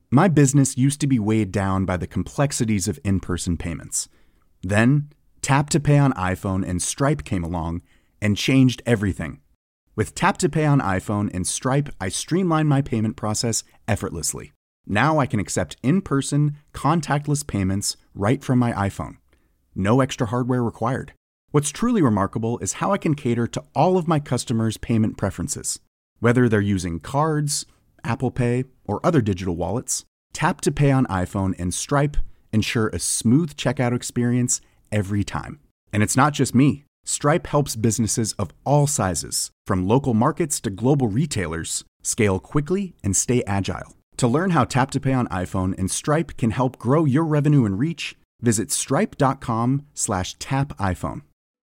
My business used to be weighed down by the complexities of in-person payments. Then, Tap to Pay on iPhone and Stripe came along and changed everything. With Tap to Pay on iPhone and Stripe, I streamlined my payment process effortlessly. Now I can accept in-person, contactless payments right from my iPhone. No extra hardware required. What's truly remarkable is how I can cater to all of my customers' payment preferences. Whether they're using cards, Apple Pay, or other digital wallets, Tap to Pay on iPhone and Stripe ensure a smooth checkout experience every time. And it's not just me. Stripe helps businesses of all sizes, from local markets to global retailers, scale quickly and stay agile. To learn how Tap to Pay on iPhone and Stripe can help grow your revenue and reach, visit stripe.com/tapiphone.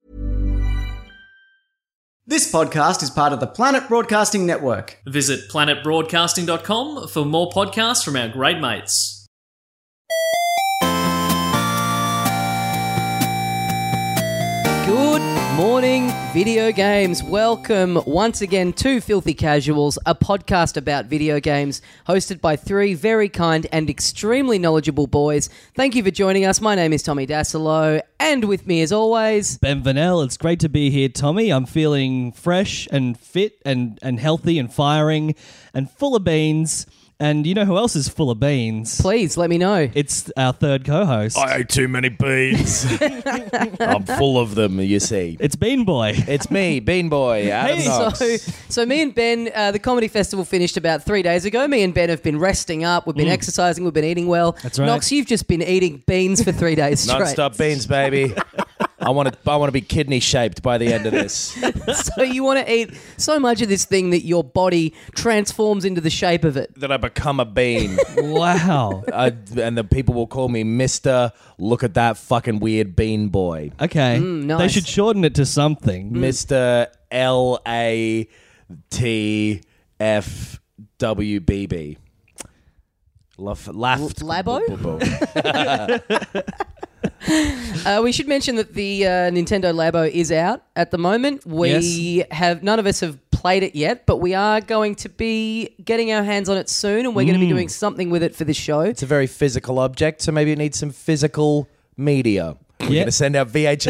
This podcast is part of the Planet Broadcasting Network. Visit planetbroadcasting.com for more podcasts from our great mates. Good morning, video games. Welcome once again to Filthy Casuals, a podcast about video games hosted by three very kind and extremely knowledgeable boys. Thank you for joining us. My name is Tommy Dasilo, and with me as always, Ben Vanel. It's great to be here, Tommy. I'm feeling fresh and fit and healthy and firing and full of beans. And you know who else is full of beans? Please let me know. It's our third co-host. I ate too many beans. I'm full of them, you see. It's Bean Boy. It's me, Bean Boy, Adam Knox. So me and Ben, the comedy festival finished about 3 days ago. Me and Ben have been resting up. We've been exercising. We've been eating well. That's right. Knox, you've just been eating beans for 3 days straight. Non-stop beans, baby. I want to be kidney shaped by the end of this. So you want to eat so much of this thing that your body transforms into the shape of it. That I become a bean. Wow. And the people will call me Mr. Look at that fucking weird bean boy. Okay. Nice. They should shorten it to something. Mr. LATFWBB. Laughed. Labo? We should mention that the Nintendo Labo is out at the moment. None of us have played it yet, but we are going to be getting our hands on it soon, and we're going to be doing something with it for this show. It's a very physical object, so maybe it needs some physical media. We're going to send out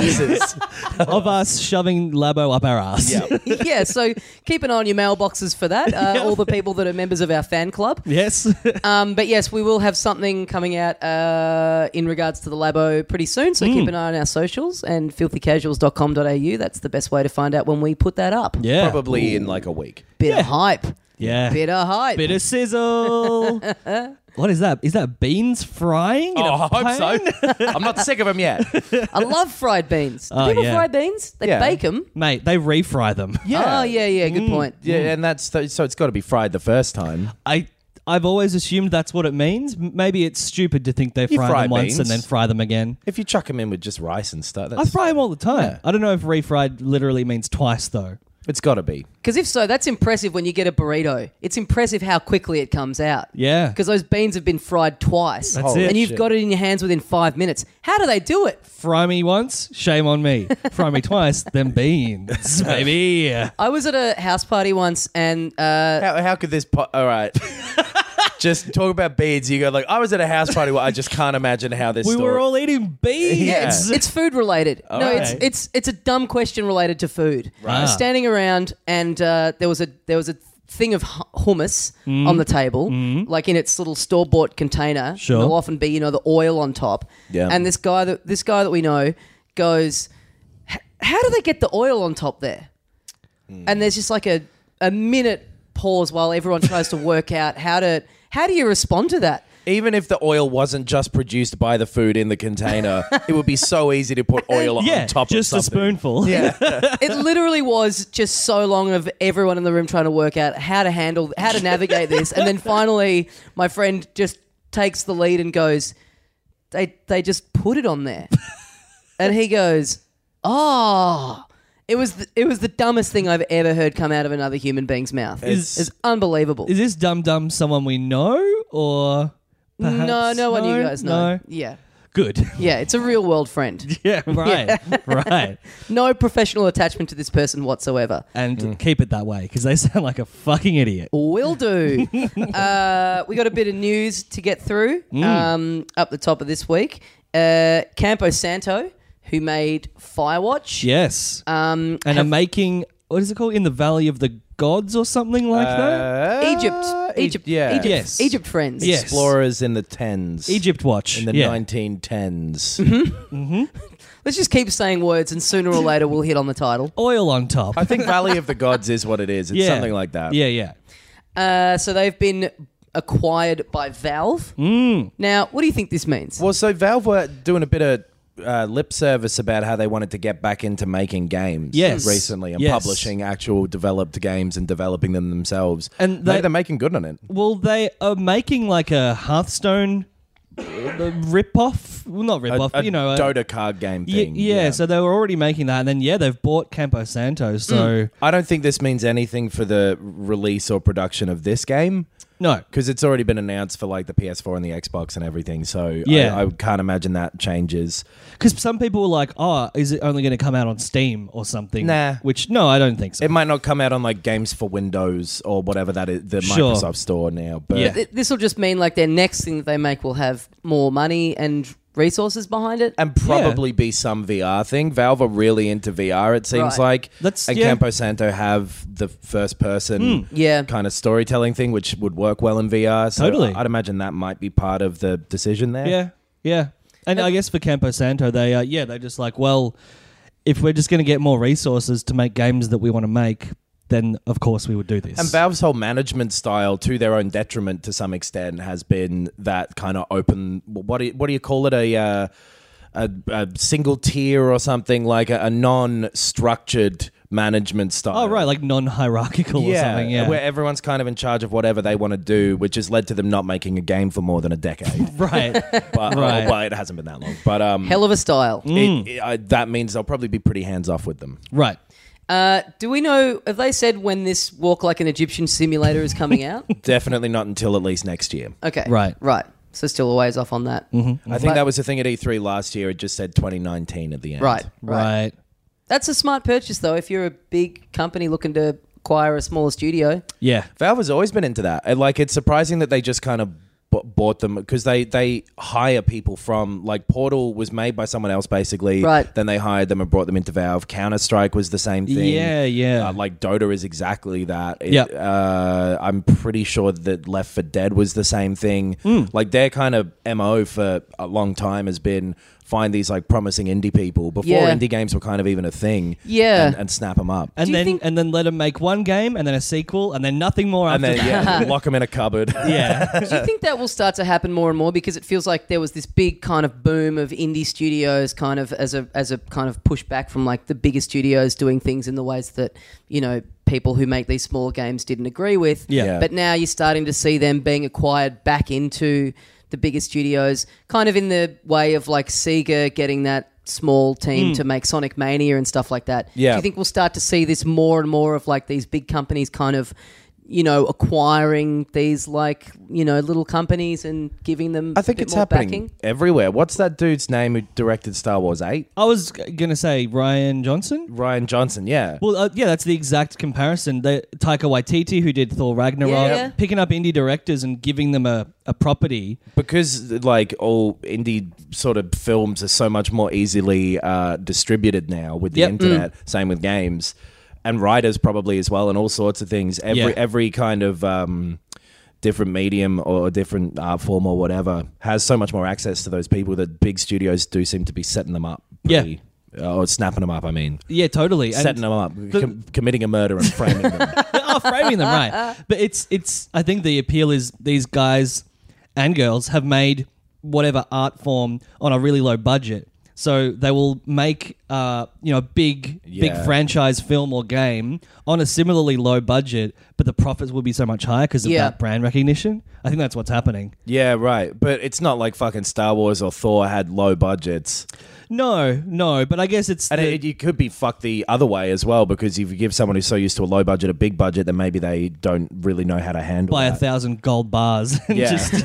VHSs. Of us shoving Labo up our ass. Yeah. Yeah, so keep an eye on your mailboxes for that, all the people that are members of our fan club. Yes. But yes, we will have something coming out in regards to the Labo pretty soon, so keep an eye on our socials and filthycasuals.com.au. That's the best way to find out when we put that up. Yeah. Probably in like a week. Bit of hype. Yeah. Bit of hype. Bit of sizzle. What is that? Is that beans frying? I hope so. I'm not sick of them yet. I love fried beans. Do people fry beans? They bake them. Mate, they refry them. Oh, yeah, good point. Yeah, and so it's got to be fried the first time. I've always assumed that's what it means. Maybe it's stupid to think they fry them once beans. and then fry them again. If you chuck them in with just rice and stuff, I fry them all the time. Yeah. I don't know if refried literally means twice, though. It's got to be. Because if so, that's impressive when you get a burrito. It's impressive how quickly it comes out. Yeah. Because those beans have been fried twice. That's it. And you've Shit. got it in your hands within 5 minutes. How do they do it? Fry me once, shame on me. Fry me twice, then beans, baby. I was at a house party once and... How could this... All right. Just talk about beans. You go like, I was at a house party where I just can't imagine how this We story... were all eating beans. Yeah. It's food related. No, right. it's a dumb question related to food. Right. Standing around and there was a thing of hummus on the table, like in its little store-bought container. Sure. There'll often be, the oil on top. Yeah. And this guy that we know goes, how do they get the oil on top there? And there's just like a minute pause while everyone tries to work out how do you respond to that? Even if the oil wasn't just produced by the food in the container, it would be so easy to put oil on top of just something. a spoonful. Yeah. It literally was just so long of everyone in the room trying to work out how to navigate this. And then finally, my friend just takes the lead and goes, they just put it on there. And he goes, oh, it was the dumbest thing I've ever heard come out of another human being's mouth. It's unbelievable. Is this Dum Dum someone we know or perhaps no one you guys know. No. Yeah. Good. Yeah, it's a real world friend. Yeah, right. Right. No professional attachment to this person whatsoever. And keep it that way because they sound like a fucking idiot. Will do. We got a bit of news to get through up the top of this week. Campo Santo, who made Firewatch. Yes. And are making, what is it called? In the Valley of the Gods or something like that? Egypt. yeah. Egypt. Yes. Egypt friends. Yes. Explorers in the 10s. Egypt Watch. In the 1910s. Let's just keep saying words and sooner or later we'll hit on the title. Oil on top. I think Valley of the Gods is what it is. It's something like that. Yeah, yeah. So they've been acquired by Valve. Now, what do you think this means? Well, so Valve were doing a bit of lip service about how they wanted to get back into making games recently and publishing actual developed games and developing them themselves. And they're making good on it. Well, they are making like a Hearthstone rip-off. Well, not rip-off, A you know. Dota card game thing. Yeah, so they were already making that. And then, they've bought Campo Santo, so... I don't think this means anything for the release or production of this game. No. Because it's already been announced for like the PS4 and the Xbox and everything. So Yeah. I can't imagine that changes. Because some people were like, oh, is it only going to come out on Steam or something? Nah. Which, no, I don't think so. It might not come out on like Games for Windows or whatever that is, the Sure. Microsoft Store now. But Yeah. This will just mean like their next thing that they make will have more money and resources behind it. and probably be some VR thing. Valve are really into VR, it seems Right. like. That's- and yeah. Campo Santo have the first person Yeah. kind of storytelling thing, which would work well in VR. So Totally. I'd imagine that might be part of the decision there. Yeah, yeah. And I guess for Campo Santo, they're just like, well, if we're just going to get more resources to make games that we want to make, then of course we would do this. And Valve's whole management style, to their own detriment to some extent, has been that kind of open. What do you call it? A single tier or something, like a non-structured management style. Oh, right, like non-hierarchical or something, yeah. where everyone's kind of in charge of whatever they want to do, which has led to them not making a game for more than a decade. Right. But Right. well, it hasn't been that long. But Hell of a style. that means they'll probably be pretty hands off with them. Right. Do we know, have they said when this Walk Like an Egyptian simulator is coming out? Definitely not until at least next year. Okay. Right. So still a ways off on that. I think that was the thing at E3 last year. It just said 2019 at the end. Right. That's a smart purchase, though, if you're a big company looking to acquire a smaller studio. Yeah. Valve has always been into that. And, like, it's surprising that they just kind of bought them because they hire people from, like, Portal was made by someone else basically. Right. Then they hired them and brought them into Valve. Counter-Strike was the same thing. Yeah. Like Dota is exactly that. Yep. I'm pretty sure that Left 4 Dead was the same thing. Like their kind of MO for a long time has been find these like promising indie people before Yeah. indie games were kind of even a thing. Yeah. And snap them up. And Do you then think- and then let them make one game and then a sequel and then nothing more after And then that. lock them in a cupboard. Yeah. Do you think that will start to happen more and more because it feels like there was this big kind of boom of indie studios kind of as a kind of pushback from like the bigger studios doing things in the ways that, you know, people who make these smaller games didn't agree with. Yeah. But now you're starting to see them being acquired back into the bigger studios, kind of in the way of like Sega getting that small team to make Sonic Mania and stuff like that. Yeah. Do you think we'll start to see this more and more of like these big companies kind of, you know, acquiring these like, you know, little companies and giving them I think a bit it's more happening backing? everywhere. What's that dude's name who directed Star Wars 8? I was going to say Ryan Johnson. Ryan Johnson, yeah. Well, yeah, that's the exact comparison. Taika Waititi, who did Thor Ragnarok, Yeah. picking up indie directors and giving them a property. Because like all indie sort of films are so much more easily distributed now with the Yep. internet. Same with games and writers probably as well, and all sorts of things. Every kind of different medium or different art form or whatever has so much more access to those people that big studios do seem to be setting them up. Or snapping them up. I mean, Yeah, totally. And setting them up, committing a murder and framing them. framing them right. But it's. I think the appeal is these guys and girls have made whatever art form on a really low budget. So they will make, big Yeah. franchise film or game on a similarly low budget, but the profits will be so much higher because of Yeah. that brand recognition. I think that's what's happening. Yeah, right. But it's not like fucking Star Wars or Thor had low budgets. No, but I guess it's And it could be fucked the other way as well, because if you give someone who's so used to a low budget a big budget, then maybe they don't really know how to handle buy that. 1,000 gold bars. And Yeah. just,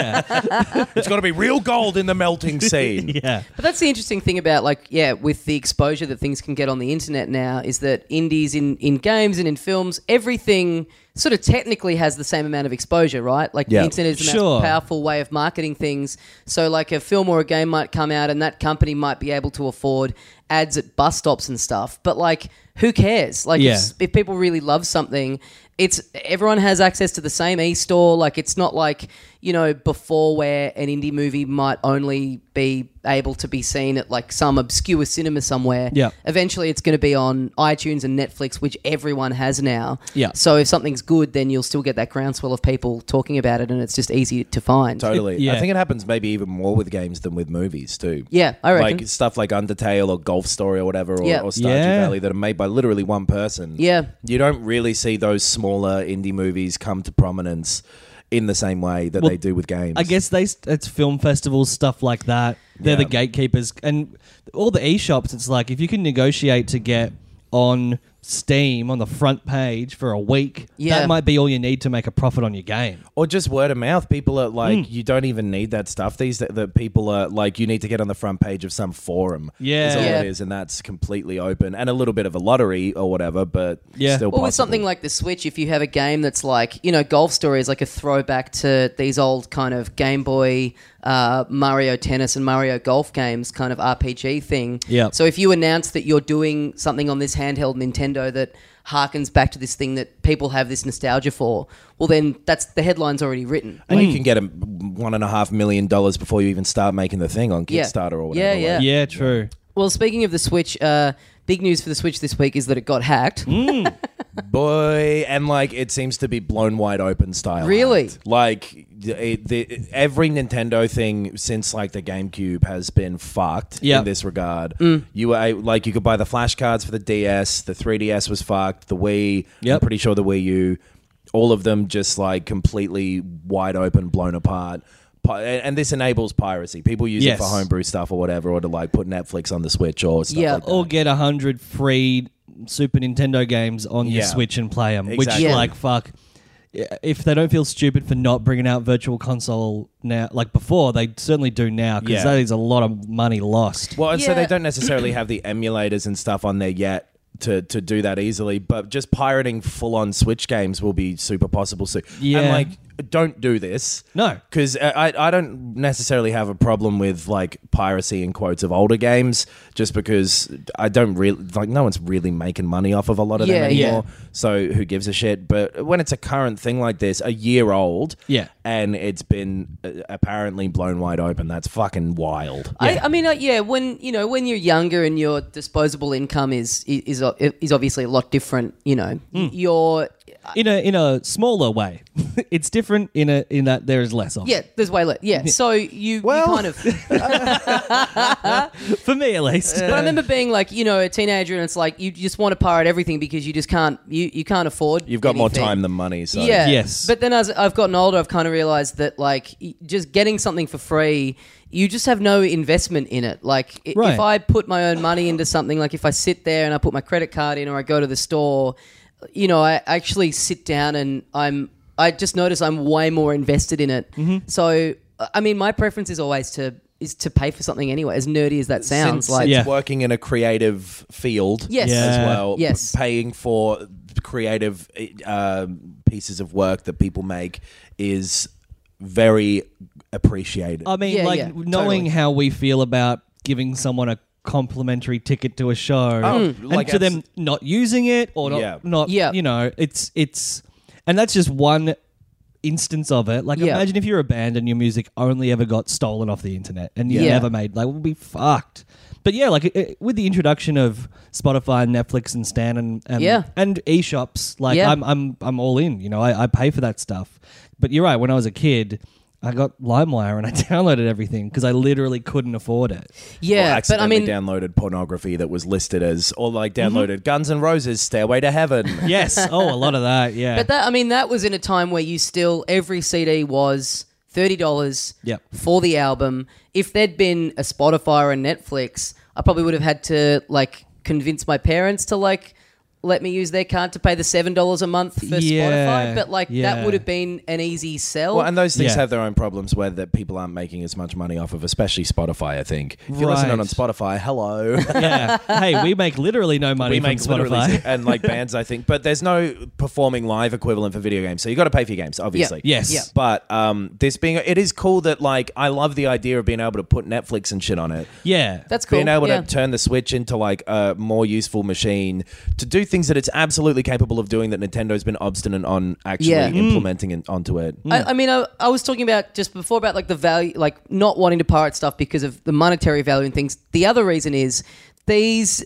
yeah, It's got to be real gold in the melting scene. yeah. But that's the interesting thing about, like, yeah, with the exposure that things can get on the internet now, is that indies in games and in films, everything sort of technically has the same amount of exposure, right? Like, Yeah. the internet is the Sure. most powerful way of marketing things. So, like, a film or a game might come out and that company might be able to afford ads at bus stops and stuff. But, like, who cares? Like, Yeah. if people really love something, everyone has access to the same e-store. Like, it's not like, you know, before where an indie movie might only be able to be seen at like some obscure cinema somewhere. Yeah. Eventually it's going to be on iTunes and Netflix, which everyone has now. Yeah. So if something's good, then you'll still get that groundswell of people talking about it, and it's just easy to find. Totally. Yeah. I think it happens maybe even more with games than with movies too. Yeah, I reckon. Like stuff like Undertale or Golf Story or whatever, or, Yeah. or Stardew Yeah. Valley that are made by literally one person. Yeah. You don't really see those smaller indie movies come to prominence in the same way that Well, they do with games. I guess it's film festivals, stuff like that. They're the Yeah. gatekeepers. And all the eShops, it's like if you can negotiate to get on Steam on the front page for a week, Yeah. that might be all you need to make a profit on your game. Or just word of mouth. People are like, you don't even need that stuff. The people are like, you need to get on the front page of some forum. Yeah. Is all Yeah. it is, and that's completely open and a little bit of a lottery or whatever, but Yeah. still Or possible. with something like the Switch, if you have a game that's like, you know, Golf Story is like a throwback to these old kind of Game Boy, Mario Tennis and Mario Golf games kind of RPG thing. Yeah. So if you announce that you're doing something on this handheld Nintendo that harkens back to this thing that people have this nostalgia for, well then that's the headline's already written. And you can get $1.5 million before you even start making the thing on Yeah. Kickstarter or whatever. Yeah. Yeah, true. Well, speaking of the Switch, big news for the Switch this week is that it got hacked. Boy, and like it seems to be blown wide open style. Really? hacked. Like every Nintendo thing since like the GameCube has been fucked Yep. in this regard. You were like you could buy the flash cards for the DS, the 3DS was fucked, the Wii, Yep. I'm pretty sure the Wii U, all of them just like completely wide open, blown apart. And this enables piracy. People use Yes. it for homebrew stuff or whatever, or to like put Netflix on the Switch or stuff Yeah. like that. Or get 100 free Super Nintendo games on your Yeah. Switch and play them. Which, Exactly. Yeah. like, fuck. If they don't feel stupid for not bringing out Virtual Console now, like before, they certainly do now, because Yeah. that is a lot of money lost. Well, and so Yeah. they don't necessarily have the emulators and stuff on there yet to do that easily, but just pirating full-on Switch games will be super possible soon. Yeah. And, like, don't do this. No. Because I don't necessarily have a problem with, like, piracy, in quotes, of older games, just because I don't really... Like, no one's really making money off of a lot of Yeah, them yeah. anymore, so who gives a shit? But when it's a current thing like this, a year old... Yeah. And it's been apparently blown wide open. That's fucking wild. I mean, yeah. When you're younger and your disposable income is obviously a lot different. You know, you're In a smaller way. It's different in that there is less of it. yeah. There's way less. Yeah. So you kind of. For me, at least. But I remember being like, you know, a teenager, and it's like you just want to pirate everything because you just can't. You can't afford. You've got more anything. time than money, so... Yeah. Yes. But then as I've gotten older, I've kind of realized that like just getting something for free, you just have no investment in it. Like Right. if I put my own money into something, like if I sit there and I put my credit card in, or I go to the store, you know, I actually sit down and I just notice I'm way more invested in it. Mm-hmm. So I mean, my preference is always to pay for something anyway, as nerdy as that sounds. Since Yeah. working in a creative field Yes. Yeah. as well, Yes. paying for creative pieces of work that people make is very appreciated. I mean, Yeah, like, yeah, knowing totally. how we feel about giving someone a complimentary ticket to a show, and like to them not using it or Yeah. not, Yeah. you know, it's, and that's just one instance of it. Like, Yeah. imagine if you're a band and your music only ever got stolen off the internet and you Yeah. never made, like, we'll be fucked. But yeah, like with the introduction of Spotify and Netflix and Stan and Yeah. and eShops, like Yeah. I'm all in. You know, I pay for that stuff. But you're right. When I was a kid, I got LimeWire and I downloaded everything because I literally couldn't afford it. Or Yeah, but I accidentally mean, downloaded pornography that was listed as, or like downloaded Guns N' Roses' Stairway to Heaven. Yes. Oh, a lot of that. Yeah. But that was in a time where you still every CD was $30 Yep. for the album. If there'd been a Spotify or a Netflix, I probably would have had to like convince my parents to like let me use their card to pay the $7 a month for Spotify. But like that would have been an easy sell. Well, and those things Yeah. have their own problems where that people aren't making as much money off of, especially Spotify, I think. If you're listening on Spotify, hello. Yeah. Hey, we make literally no money from Spotify. and like bands, I think. But there's no performing live equivalent for video games. So you got to pay for your games, obviously. Yes. Yeah. But it is cool that like I love the idea of being able to put Netflix and shit on it. Yeah. That's cool. Being able yeah. to turn the Switch into like a more useful machine to do things that it's absolutely capable of doing that Nintendo's been obstinate on actually implementing onto it. I mean, I was talking about just before about like the value, like not wanting to pirate stuff because of the monetary value and things. The other reason is these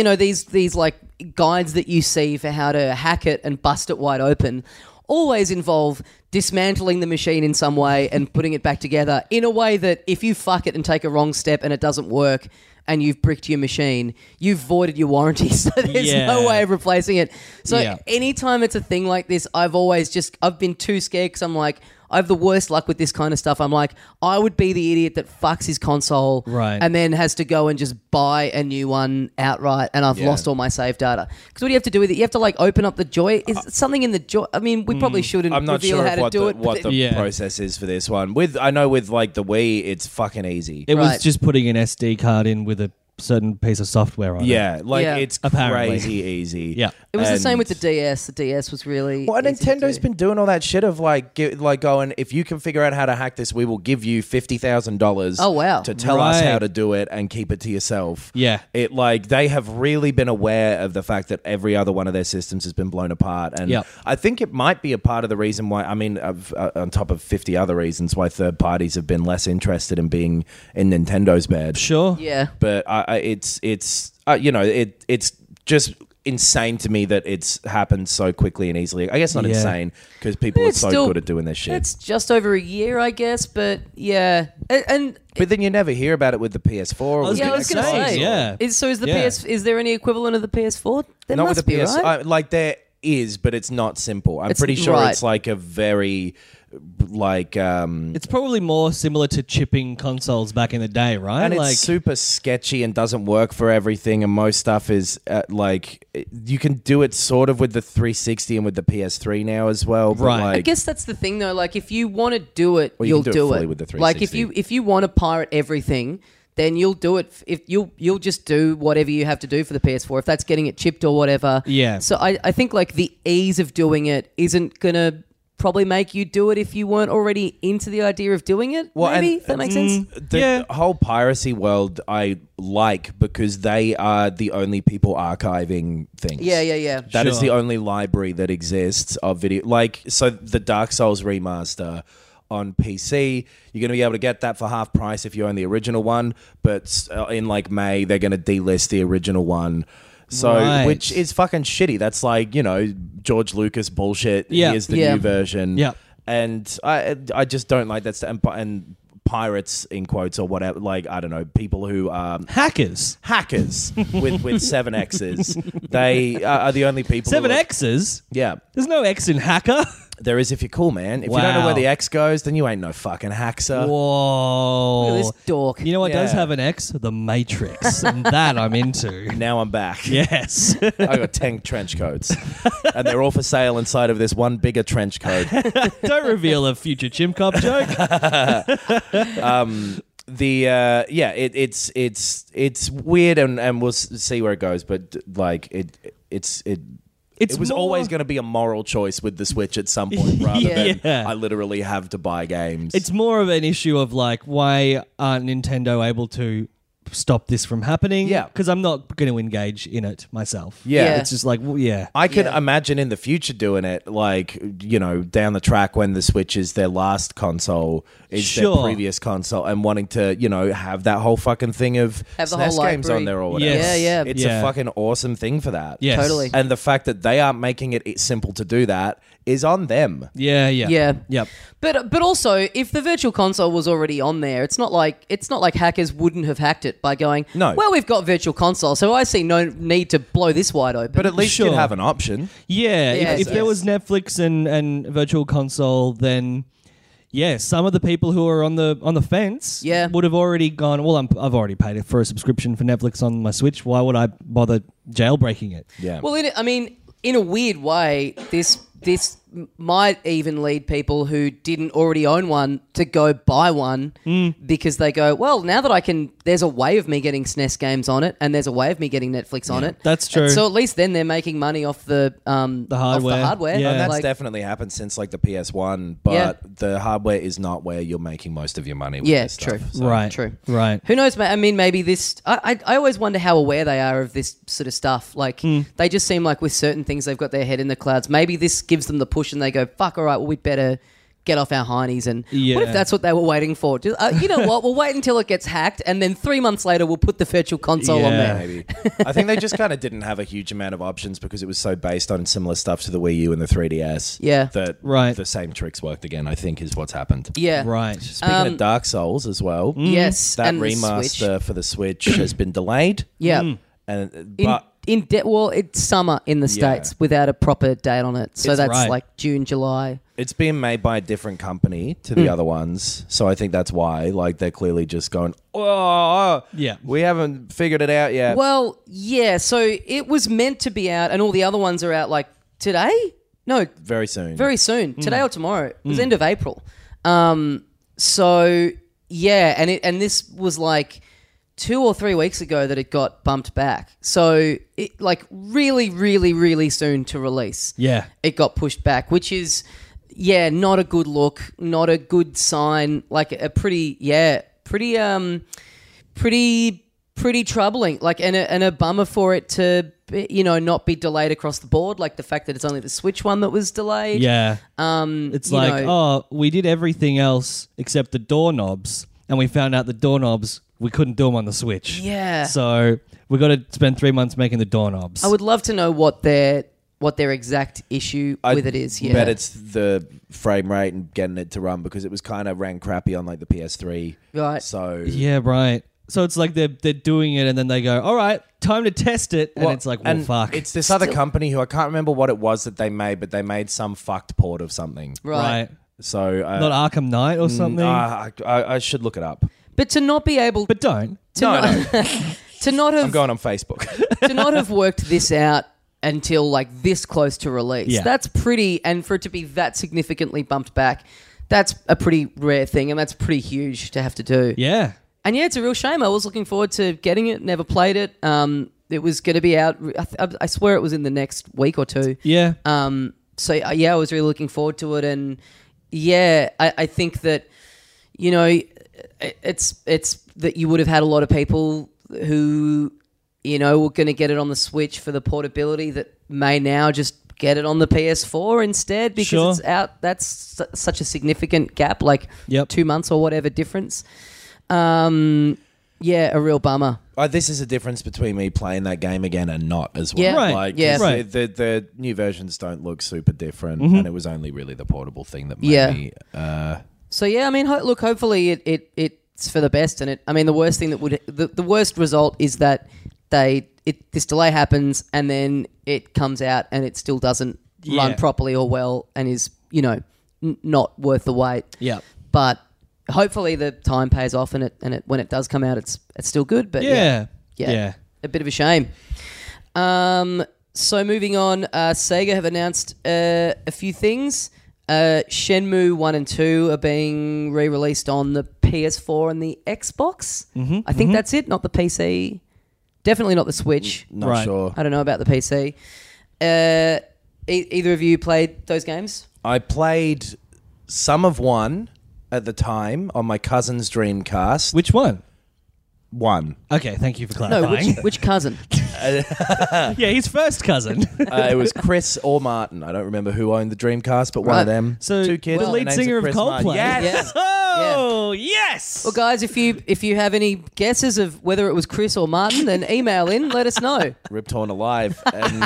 like guides that you see for how to hack it and bust it wide open always involve dismantling the machine in some way and putting it back together in a way that if you fuck it and take a wrong step and it doesn't work and you've bricked your machine, you've voided your warranty, so there's no way of replacing it. So anytime it's a thing like this, I've been too scared because I'm like, I have the worst luck with this kind of stuff. I'm like, I would be the idiot that fucks his console and then has to go and just buy a new one outright, and I've lost all my save data. Because what do you have to do with it? You have to like open up the Joy. Is something in the Joy? I mean, we probably shouldn't I'm not reveal sure how to do it. what the process is for this one. I know with like the Wii, it's fucking easy. It was Right. just putting an SD card in with a certain piece of software on it. It's Apparently. crazy easy. Yeah. It was the same And- with the DS. The DS was really Well, easy to Nintendo's do. been doing all that shit of like going, if you can figure out how to hack this, we will give you $50,000. Oh, wow. To tell us Right. how to do it and keep it to yourself. Yeah. It like they have really been aware of the fact that every other one of their systems has been blown apart, and Yep. I think it might be a part of the reason why. I mean, on top of 50 other reasons why third parties have been less interested in being in Nintendo's bed. Sure. Yeah. But it's just insane to me that it's happened so quickly and easily. I guess not Yeah. insane because people are It's so still- good at doing this shit. It's just over a year, I guess, but yeah. And But then you never hear about it with the PS4. Or with yeah, I the was going to Xbox. say. yeah. Is the Yeah. PS? Is there any equivalent of the PS4? There Not must with the be, PS. right? Like there is, but it's not simple. I'm It's- pretty sure right. it's like a very like It's probably more similar to chipping consoles back in the day, right? and like it's super sketchy and doesn't work for everything, and most stuff is you can do it sort of with the 360 and with the PS3 now as well. But Right. like, I guess that's the thing, though. Like, if you want to do it, Well, you you'll can do it do fully it. with the Like, 360. if you want to pirate everything, then you'll do it. If you'll just do whatever you have to do for the PS4. If that's getting it chipped or whatever. Yeah. So I think like the ease of doing it isn't gonna probably make you do it if you weren't already into the idea of doing it. Well, maybe and- if that makes sense. The whole piracy world I like because they are the only people archiving things. Yeah. That is Sure. the only library that exists of video. Like, so the Dark Souls remaster on PC, you're going to be able to get that for half price if you own the original one. But in like May, they're going to delist the original one. So, Right. which is fucking shitty. That's like, George Lucas bullshit. Yeah. Here's the Yeah. new version. Yeah. And I just don't like that. And pirates, in quotes, or whatever, like, I don't know, people who are hackers. hackers with 7 X's. They are the only people. who 7 are- X's? Yeah. There's no X in hacker. There is if you're cool, man. If you don't know Wow. where the X goes, then you ain't no fucking hacker. Whoa. Look at this dork. You know what does Yeah. have an X? The Matrix. And that I'm into. Now I'm back. Yes. I got 10 trench coats. And they're all for sale inside of this one bigger trench coat. Don't reveal a future Chimp Cop joke. It's weird and we'll see where it goes, but like it was more- always going to be a moral choice with the Switch at some point rather than Yeah. I literally have to buy games. It's more of an issue of like, why aren't Nintendo able to stop this from happening? Yeah. Because I'm not going to engage in it myself. Yeah. It's just like, well, yeah. I can Yeah. imagine in the future doing it, like, down the track when the Switch is their last console, is Sure. their previous console, and wanting to, have that whole fucking thing of Have the SNES whole games library. on there or whatever. Yes. Yeah. It's Yeah. a fucking awesome thing for that. Yes. Totally. And the fact that they aren't making it simple to do that is on them. Yeah. Yeah. Yep. But also, if the Virtual Console was already on there, it's not like hackers wouldn't have hacked it by going, No. well, we've got Virtual Console, so I see no need to blow this wide open. But at least Sure. you'd have an option. Yeah. Yes, If there yes. was Netflix and Virtual Console, then some of the people who are on the fence would have already gone, well, I've already paid for a subscription for Netflix on my Switch. Why would I bother jailbreaking it? Yeah. Well, in a weird way, this might even lead people who didn't already own one to go buy one because they go, well, now that there's a way of me getting SNES games on it and there's a way of me getting Netflix on it. That's true. And so at least then they're making money off the hardware. Off the hardware. Yeah. And that's definitely happened since like the PS1, but the hardware is not where you're making most of your money with this true. stuff. So. Right. True. Right. Who knows, mate? I mean, maybe this... I always wonder how aware they are of this sort of stuff. Like, they just seem like with certain things, they've got their head in the clouds. Maybe this gives them the push and they go, fuck, all right, well, we'd better get off our heinies. And what if that's what they were waiting for? Just, you know what? We'll wait until it gets hacked and then 3 months later, we'll put the virtual console on there. Maybe. I think they just kind of didn't have a huge amount of options because it was so based on similar stuff to the Wii U and the 3DS. Yeah. That the same tricks worked again, I think, is what's happened. Yeah. Right. Speaking of Dark Souls as well. Yes. That and the remaster Switch. for the Switch has been delayed. Yeah. It's summer in the States without a proper date on it. So that's like June, July. It's being made by a different company to the other ones. So I think that's why. Like, they're clearly just going, we haven't figured it out yet. Well, yeah. So it was meant to be out and all the other ones are out like today? No. Very soon. Very soon. Today or tomorrow. It was end of April. So, yeah. And this was like 2 or 3 weeks ago that it got bumped back. So, it like really, really, really soon to release. Yeah. It got pushed back, which is, not a good look, not a good sign, like a pretty troubling, like, and a bummer for it to, not be delayed across the board, like the fact that it's only the Switch one that was delayed. Yeah. It's like, we did everything else except the doorknobs, and we found out the doorknobs, we couldn't do them on the Switch. Yeah. So we got to spend 3 months making the doorknobs. I would love to know what their exact issue with it is. Yeah. I bet it's the frame rate and getting it to run because it was kind of ran crappy on like the PS3. Right. So yeah, right. So it's like they're doing it and then they go, all right, time to test it. And it's like, well, fuck. It's this other company who I can't remember what it was that they made, but they made some fucked port of something. Right. So not Arkham Knight or something? I should look it up. But to not be able... But don't. No. To not have... I'm going on Facebook. To not have worked this out until like this close to release. Yeah. That's pretty... And for it to be that significantly bumped back, that's a pretty rare thing and that's pretty huge to have to do. Yeah. And it's a real shame. I was looking forward to getting it, never played it. It was going to be out... I swear it was in the next week or two. Yeah. So, I was really looking forward to it. And, I think that, it's that you would have had a lot of people who, were going to get it on the Switch for the portability that may now just get it on the PS4 instead because it's out. That's such a significant gap, like 2 months or whatever difference. A real bummer. This is a difference between me playing that game again and not as well. Yeah. Right. Like, Right. The new versions don't look super different, and it was only really the portable thing that made me. So I mean, look, hopefully it's for the best. And the worst thing that would the worst result is that this delay happens and then it comes out and it still doesn't run properly or well and is not worth the wait. Yeah. But hopefully the time pays off and it when it does come out it's still good. But Yeah. a bit of a shame. So moving on, Sega have announced a few things. Shenmue 1 and 2 are being re-released on the PS4 and the Xbox. I think that's it, not the PC. Definitely not the Switch. Not sure. I don't know about the PC. Either of you played those games? I played some of one at the time on my cousin's Dreamcast. Which one? One. Okay, thank you for No, clarifying. which cousin? Yeah, his first cousin. It was Chris or Martin. I don't remember who owned the Dreamcast, but one of them. So two kids. the lead names are singer of Chris Coldplay. Martin. Yes. Oh, yes. Well, guys, if you have any guesses of whether it was Chris or Martin, then email in, let us know. Rip Torn Alive. And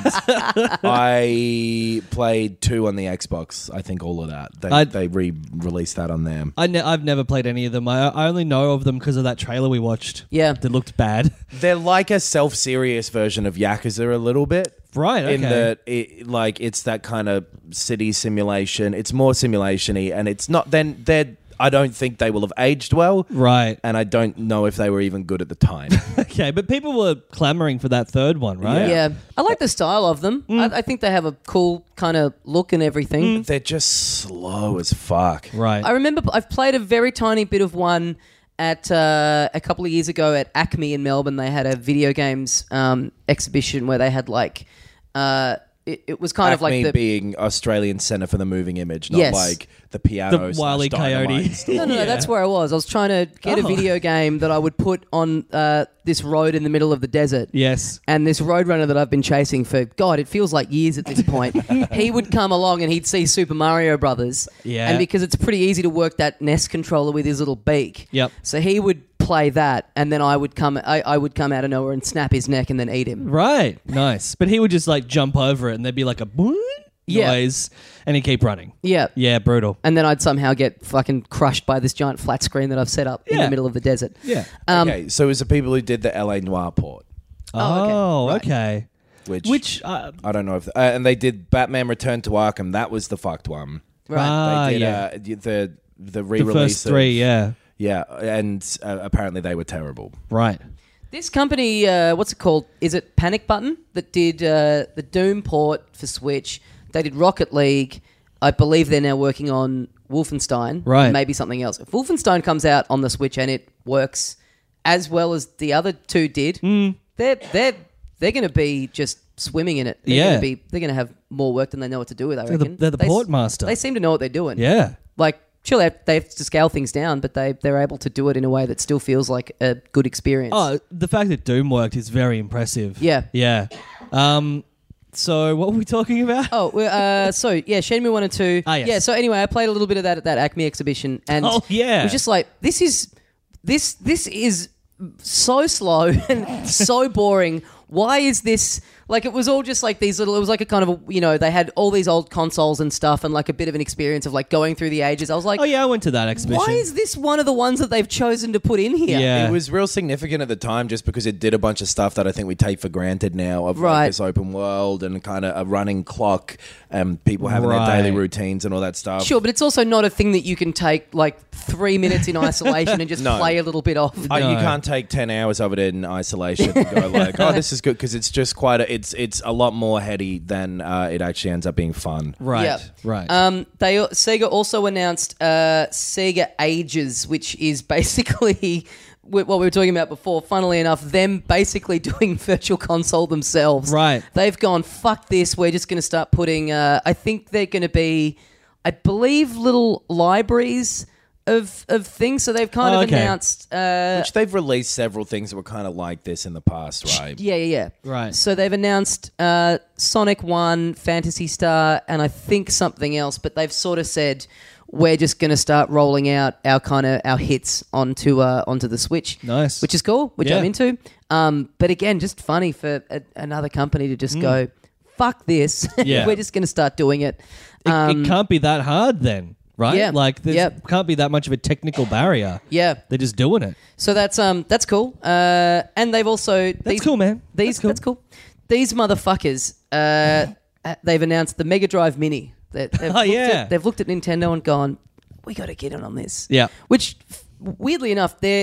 I played 2 on the Xbox. I think all of that. They re-released that on there. I've never played any of them. I only know of them because of that trailer we watched. Yeah. That looked bad. They're like a self-serious version of Yakuza a little bit. Right, okay. In that it's that kind of city simulation. It's more simulation-y, and it's not... Then they're I don't think they will have aged well. Right. And I don't know if they were even good at the time. Okay, but people were clamoring for that third one, right? Yeah. I like the style of them. I think they have a cool kind of look and everything. They're just slow as fuck. Right. I remember I've played a very tiny bit of one at a couple of years ago at Acme in Melbourne. They had a video games exhibition where they had like it was kind of like the being Australian Centre for the Moving Image, not Yes. like the piano. The Wile E. Coyote. No, that's where I was. I was trying to get a video game that I would put on this road in the middle of the desert. Yes. And this roadrunner that I've been chasing for, God, it feels like years at this point. He would come along and he'd see Super Mario Brothers. Yeah. And because it's pretty easy to work that NES controller with his little beak. Yep. So he would play that, and then I would come out of nowhere and snap his neck and then eat him. Right. Nice. But he would just like jump over it and there'd be like a boing noise and he'd keep running. Yeah. Yeah, brutal. And then I'd somehow get fucking crushed by this giant flat screen that I've set up in Yeah. the middle of the desert. Yeah. Okay, so it was the people who did the LA Noire port, Oh, okay. which I don't know if... and they did Batman Return to Arkham. That was the fucked one. Right. They did the the re-release first three, yeah. Yeah, and apparently they were terrible. Right. This company, what's it called? Is it Panic Button that did the Doom port for Switch? They did Rocket League. I believe they're now working on Wolfenstein. Right. And maybe something else. If Wolfenstein comes out on the Switch and it works as well as the other two did, they're going to be just swimming in it. They're going to have more work than they know what to do with, I reckon. They're the port master. They seem to know what they're doing. Yeah. Like, sure, they have to scale things down, but they're able to do it in a way that still feels like a good experience. Oh, the fact that Doom worked is very impressive. Yeah. Yeah. So what were we talking about? Oh, Shenmue 1 and 2. Ah, yes. Yeah, so anyway, I played a little bit of that at that Acme exhibition, and Oh, yeah. it was just like, this is so slow and so boring. Why is this... Like, it was all just like these little... It was like a kind of, they had all these old consoles and stuff and like a bit of an experience of like going through the ages. I was like... Oh, yeah, I went to that exhibition. Why is this one of the ones that they've chosen to put in here? Yeah. It was real significant at the time just because it did a bunch of stuff that I think we take for granted now of Right. like this open world and kind of a running clock and people having their Right. daily routines and all that stuff. Sure, but it's also not a thing that you can take like 3 minutes in isolation and just No. play a little bit off. You No. can't take 10 hours of it in isolation and go like, oh, this is good because it's just it's a lot more heady than it actually ends up being fun. Right. Yep. Right. Sega also announced Sega Ages, which is basically what we were talking about before. Funnily enough, them basically doing Virtual Console themselves. Right. They've gone, fuck this. We're just going to start putting. I think they're going to be, I believe, little libraries of things. So they've kind of okay. announced. Which they've released several things that were kind of like this in the past, right? Yeah. Right. So they've announced Sonic 1, Phantasy Star, and I think something else, but they've sort of said we're just going to start rolling out our hits onto the Switch. Nice. Which is cool, which Yeah. I'm into. But again, just funny for another company to just go, fuck this. Yeah. We're just going to start doing it. It can't be that hard then, right? Yeah. Like, there can't be that much of a technical barrier. Yeah. They're just doing it. So that's cool. And they've also... That's cool, man. That's cool. These motherfuckers, they've announced the Mega Drive Mini. They've looked at Nintendo and gone, we got to get in on this. Yeah. Which, weirdly enough, there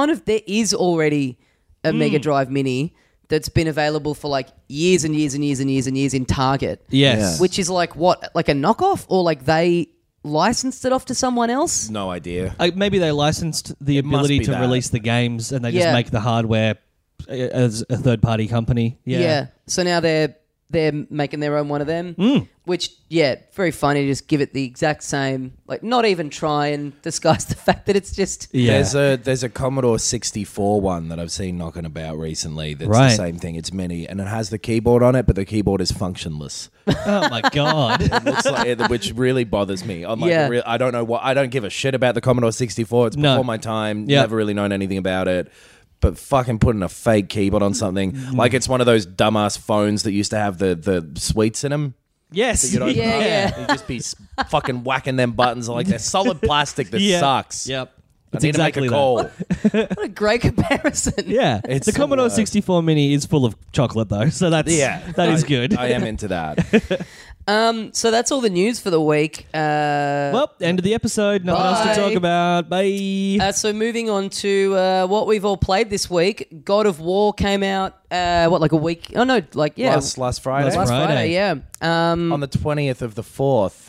is already a Mega Drive Mini that's been available for like years and years and years and years and years in Target. Yes. Which is like what? Like a knockoff? Or like they licensed it off to someone else? No idea. Maybe they licensed the It must ability be to that. release the games and they Yeah. just make the hardware as a third-party company. Yeah. So now they're making their own one of them, which, very funny to just give it the exact same, like not even try and disguise the fact that it's just... Yeah. There's a Commodore 64 one that I've seen knocking about recently that's Right. the same thing. It's mini and it has the keyboard on it, but the keyboard is functionless. Oh, my God. It looks like it, which really bothers me. I'm like, Yeah. I don't know what. I don't give a shit about the Commodore 64. It's No. before my time. Yeah. Never really known anything about it. But fucking putting a fake keyboard on something like it's one of those dumbass phones that used to have the sweets in them. Yes. You don't Yeah. You just be fucking whacking them buttons like they're solid plastic that Yeah. sucks. Yep. I It's need exactly to make a call. What a great comparison. Yeah. It's the the Commodore worst. 64 Mini is full of chocolate, though. So that is good. I am into that. So that's all the news for the week. Well, end of the episode. Nothing else to Bye. talk about. Bye. So moving on to what we've all played this week. God of War came out, like a week? Oh, no, like, yeah. Last Friday. Last Friday, yeah. On the 20th of the 4th.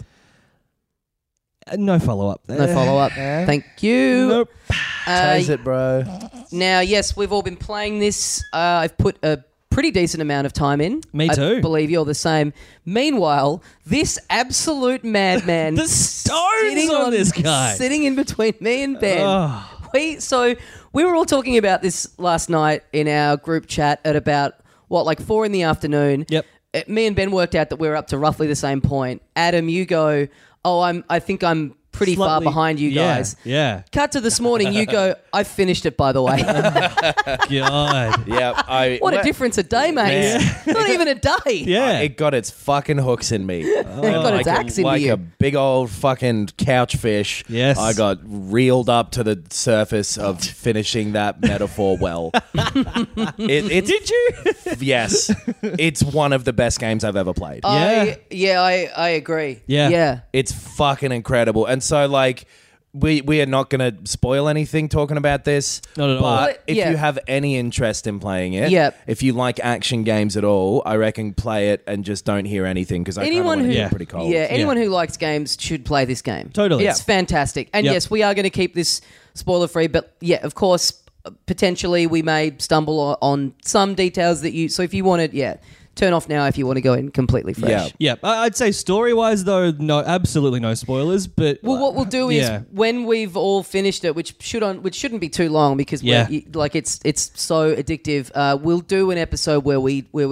No follow-up. No follow-up. Thank you. Nope. Taste it, bro. Now, yes, we've all been playing this. I've put a pretty decent amount of time in. Me I too. believe you're the same. Meanwhile, this absolute madman... The stones sitting on this guy. Sitting in between me and Ben. Oh. We were all talking about this last night in our group chat at about, 4 in the afternoon. Yep. Me and Ben worked out that we were up to roughly the same point. Adam, you go, I think I'm pretty far Slightly- behind you guys. Yeah. Cut to this morning, you go, I finished it, by the way. God. Yeah. What a difference a day makes. Not even a day. Yeah. It got its fucking hooks in me. It got its axe into like you. a big old fucking couch fish. Yes. I got reeled up to the surface of finishing that metaphor well. Did you? Yes. It's one of the best games I've ever played. I agree. Yeah. Yeah. It's fucking incredible. And so, like, we are not going to spoil anything talking about this. Not at all. But if Yeah. you have any interest in playing it, Yep. if you like action games at all, I reckon play it and just don't hear anything because I kind of Anyone want to who get pretty cold. Yeah, anyone who likes games should play this game. Totally. It's fantastic. And Yep. yes, we are going to keep this spoiler free, but yeah, of course, potentially we may stumble on some details that you. So if you want to, turn off now if you want to go in completely fresh. Yeah. Yeah. I'd say story-wise, though, no, absolutely no spoilers. But Well, what we'll do is Yeah. when we've all finished it, which shouldn't be too long because Yeah. it's so addictive. We'll do an episode where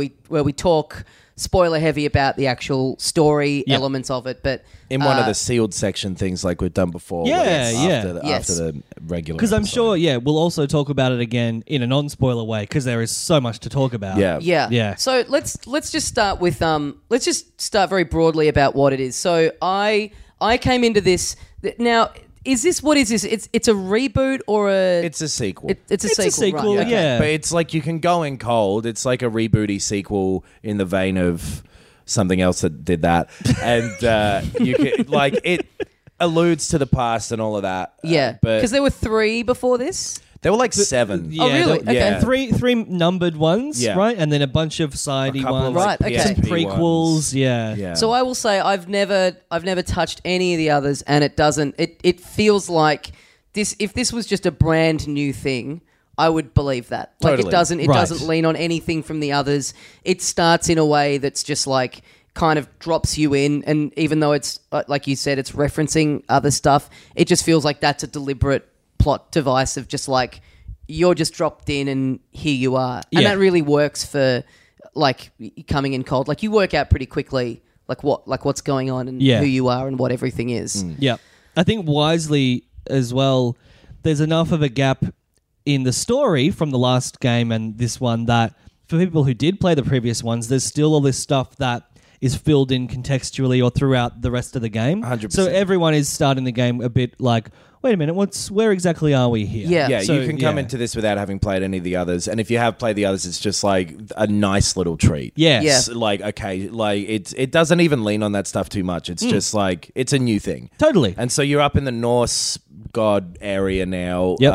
we talk spoiler heavy about the actual story Yep. elements of it. But In one of the sealed section things like we've done before. Yeah, where yeah. After the regular. because I'm episode. sure, we'll also talk about it again in a non-spoiler way because there is so much to talk about. Yeah. Yeah. So let's just start with let's just start very broadly about what it is. So I came into this now. Is this what is this? It's a reboot or a? It's a sequel. It's a It's sequel. a sequel, right, okay. yeah. But it's like you can go in cold. It's like a rebooty sequel in the vein of something else that did that. And you can, like, it alludes to the past and all of that. Yeah, But because there were 3 before this. there were like 7. Yeah, Oh, really? there- Okay. Yeah. Three numbered ones, Yeah. right? And then a bunch of sidey A couple ones. of, like, Right, okay. Some PSP prequels, ones. yeah. Yeah. So I will say I've never touched any of the others, and it doesn't. It feels like this. If this was just a brand new thing, I would believe that. Like Totally. it doesn't. It Right. doesn't lean on anything from the others. It starts in a way that's just like kind of drops you in, and even though it's like you said, it's referencing other stuff. It just feels like that's a deliberate plot device of just like you're just dropped in and here you are, and Yeah. that really works for like coming in cold. Like you work out pretty quickly like what's going on and Yeah. who you are and what everything is. Yeah. I think wisely as well, there's enough of a gap in the story from the last game and this one that for people who did play the previous ones, there's still all this stuff that is filled in contextually or throughout the rest of the game. 100%. So everyone is starting the game a bit like, wait a minute, where exactly are we here? Yeah. Yeah, So, you can come yeah. into this without having played any of the others, and if you have played the others, it's just like a nice little treat. Yes. Yeah. It's like okay, like it doesn't even lean on that stuff too much. It's just like it's a new thing, Totally. and so you're up in the Norse god area now, Yep.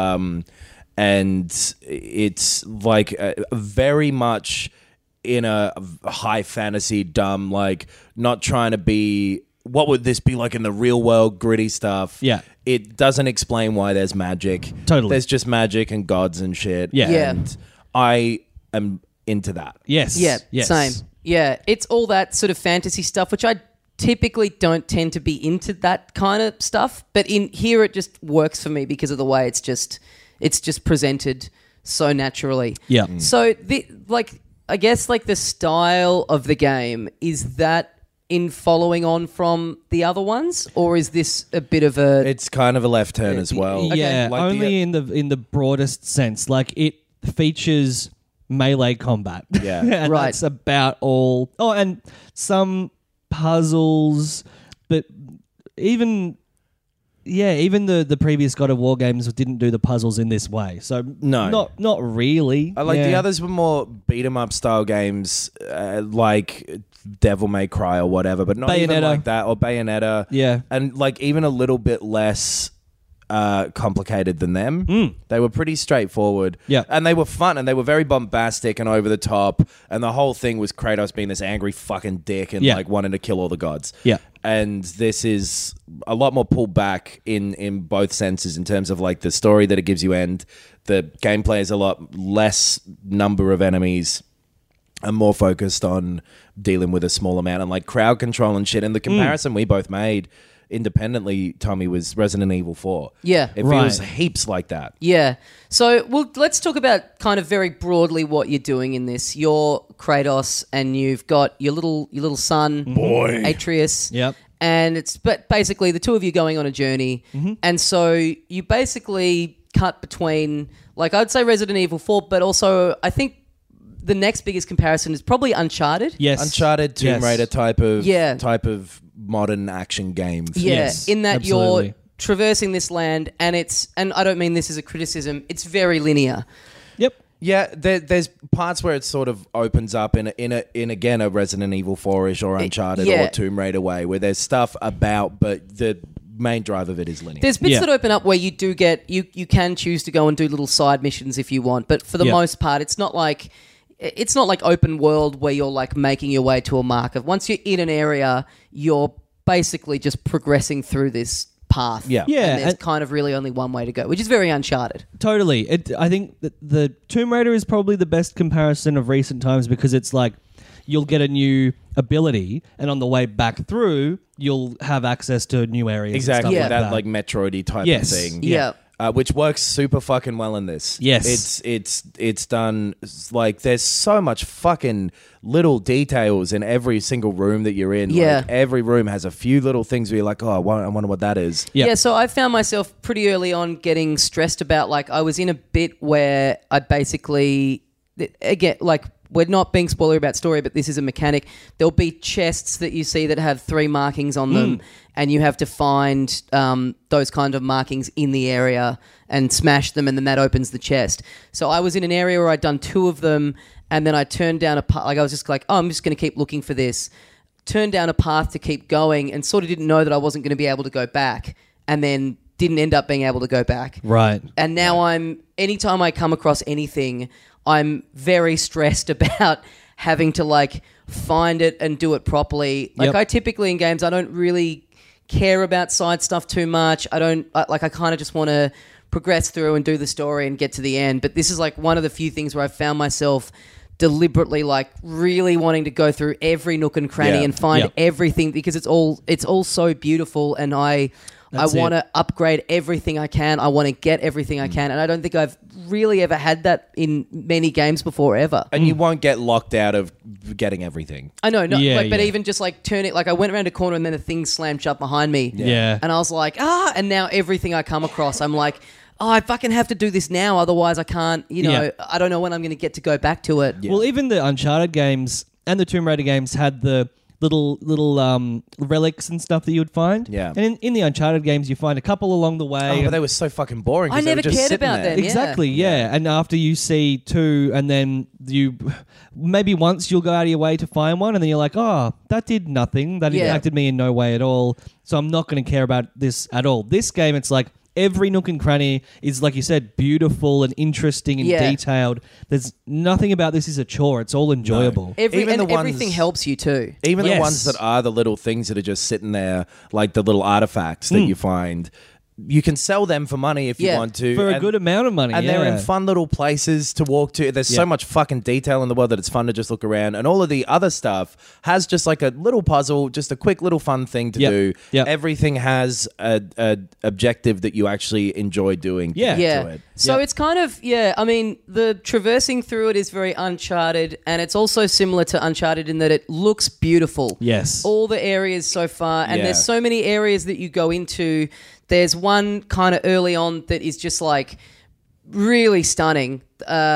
and it's like very much in a high fantasy, dumb, like not trying to be. What would this be like in the real world, gritty stuff? Yeah. It doesn't explain why there's magic. Totally. There's just magic and gods and shit. Yeah. Yeah. And I am into that. Yes. Yeah, Yes. same. Yeah, it's all that sort of fantasy stuff, which I typically don't tend to be into that kind of stuff. But in here, it just works for me because of the way it's just presented so naturally. Yeah. So I guess like the style of the game is that in following on from the other ones, or is this a bit of a? It's kind of a left turn as well. Yeah, Like only in the broadest sense. Like it features melee combat. Yeah. and Right. that's about all. Oh, and some puzzles, but even the previous God of War games didn't do the puzzles in this way. So No. not really. I like the Yeah. others were more beat 'em up style games, like Devil May Cry or whatever, but not even Bayonetta. like that, or Bayonetta. Yeah. And like even a little bit less complicated than them. They were pretty straightforward. Yeah. And they were fun, and they were very bombastic and over the top, and the whole thing was Kratos being this angry fucking dick and Yeah. like wanting to kill all the gods. Yeah. And this is a lot more pulled back in both senses in terms of like the story that it gives you, and the gameplay is a lot less number of enemies and more focused on dealing with a small amount and like crowd control and shit. And the comparison we both made independently, Tommy, was Resident Evil 4. Yeah. It Right. feels heaps like that. Yeah. So, well, let's talk about kind of very broadly what you're doing in this. You're Kratos, and you've got your little son, boy, Atreus. Yep. And but basically the two of you going on a journey, and so you basically cut between, like, I'd say Resident Evil 4, but also I think the next biggest comparison is probably Uncharted. Yes. Uncharted, Tomb Yes. Raider type of modern action game. Yeah, Yes, in that absolutely. you're traversing this land, and I don't mean this as a criticism, it's very linear. Yep. Yeah, there's parts where it sort of opens up in again a Resident Evil 4-ish or Uncharted yeah. or Tomb Raider way, where there's stuff about, but the main drive of it is linear. There's bits Yeah. that open up where you do get, you can choose to go and do little side missions if you want, but for the Yeah. most part, it's not like open world where you're like making your way to a marker. Once you're in an area, you're basically just progressing through this path. Yeah. Yeah, And there's and- kind of really only one way to go, which is very Uncharted. Totally. I think that the Tomb Raider is probably the best comparison of recent times, because it's like you'll get a new ability, and on the way back through, you'll have access to new areas. and Exactly, stuff Yeah. like that like Metroid-y type Yes. of thing. Yeah. Which works super fucking well in this. Yes. It's done, like, there's so much fucking little details in every single room that you're in. Yeah. Like, every room has a few little things where you're like, oh, I wonder what that is. Yeah. Yeah, so I found myself pretty early on getting stressed about, like, I was in a bit where I basically, again, like, we're not being spoiler about story, but this is a mechanic. There'll be chests that you see that have 3 markings on them, and you have to find those kind of markings in the area and smash them, and then that opens the chest. So I was in an area where I'd done 2 of them, and then I turned down a path. Like, I was just like, oh, I'm just going to keep looking for this. Turned down a path to keep going, and sort of didn't know that I wasn't going to be able to go back, and then didn't end up being able to go back. Right. And now anytime I come across anything, I'm very stressed about having to like find it and do it properly. Like Yep. I typically in games, I don't really care about side stuff too much. I kind of just want to progress through and do the story and get to the end. But this is like one of the few things where I found myself deliberately like really wanting to go through every nook and cranny Yeah. and find Yeah. everything, because it's all so beautiful, and I That's want it. to upgrade everything I can. I want to get everything I can. And I don't think I've really ever had that in many games before, ever. And you won't get locked out of getting everything. I know, no, Yeah, but yeah. even just like turn it, like I went around a corner and then a thing slammed shut behind me. Yeah. And I was like, and now everything I come across, I'm like, oh, I fucking have to do this now. Otherwise I can't, Yeah. I don't know when I'm going to get to go back to it. Well, even the Uncharted games and the Tomb Raider games had the little relics and stuff that you would find. Yeah. And in the Uncharted games, you find a couple along the way. Oh, but they were so fucking boring. 'cause I they were never just cared sitting about there. them. Exactly, yeah. And after you see 2, and then you maybe once you'll go out of your way to find one, and then you're like, oh, that did nothing. That Yeah. impacted me in no way at all. So I'm not going to care about this at all. This game, it's like every nook and cranny is, like you said, beautiful and interesting and Yeah. detailed. There's nothing about this is a chore. It's all enjoyable. Even the everything ones- helps you too. Even Yes. the ones that are the little things that are just sitting there, like the little artifacts that you find, you can sell them for money if you Yeah. want to. For a and- good amount of money, And they're in yeah. fun little places to walk to. There's Yeah. so much fucking detail in the world that it's fun to just look around. And all of the other stuff has just like a little puzzle, just a quick little fun thing to Yep. do. Yep. Everything has a objective that you actually enjoy doing. to Yeah. get Yeah. to it. So Yeah. it's kind of, I mean, the traversing through it is very Uncharted, and it's also similar to Uncharted in that it looks beautiful. Yes. All the areas so far, and Yeah. there's so many areas that you go into. There's one kind of early on that is just like really stunning,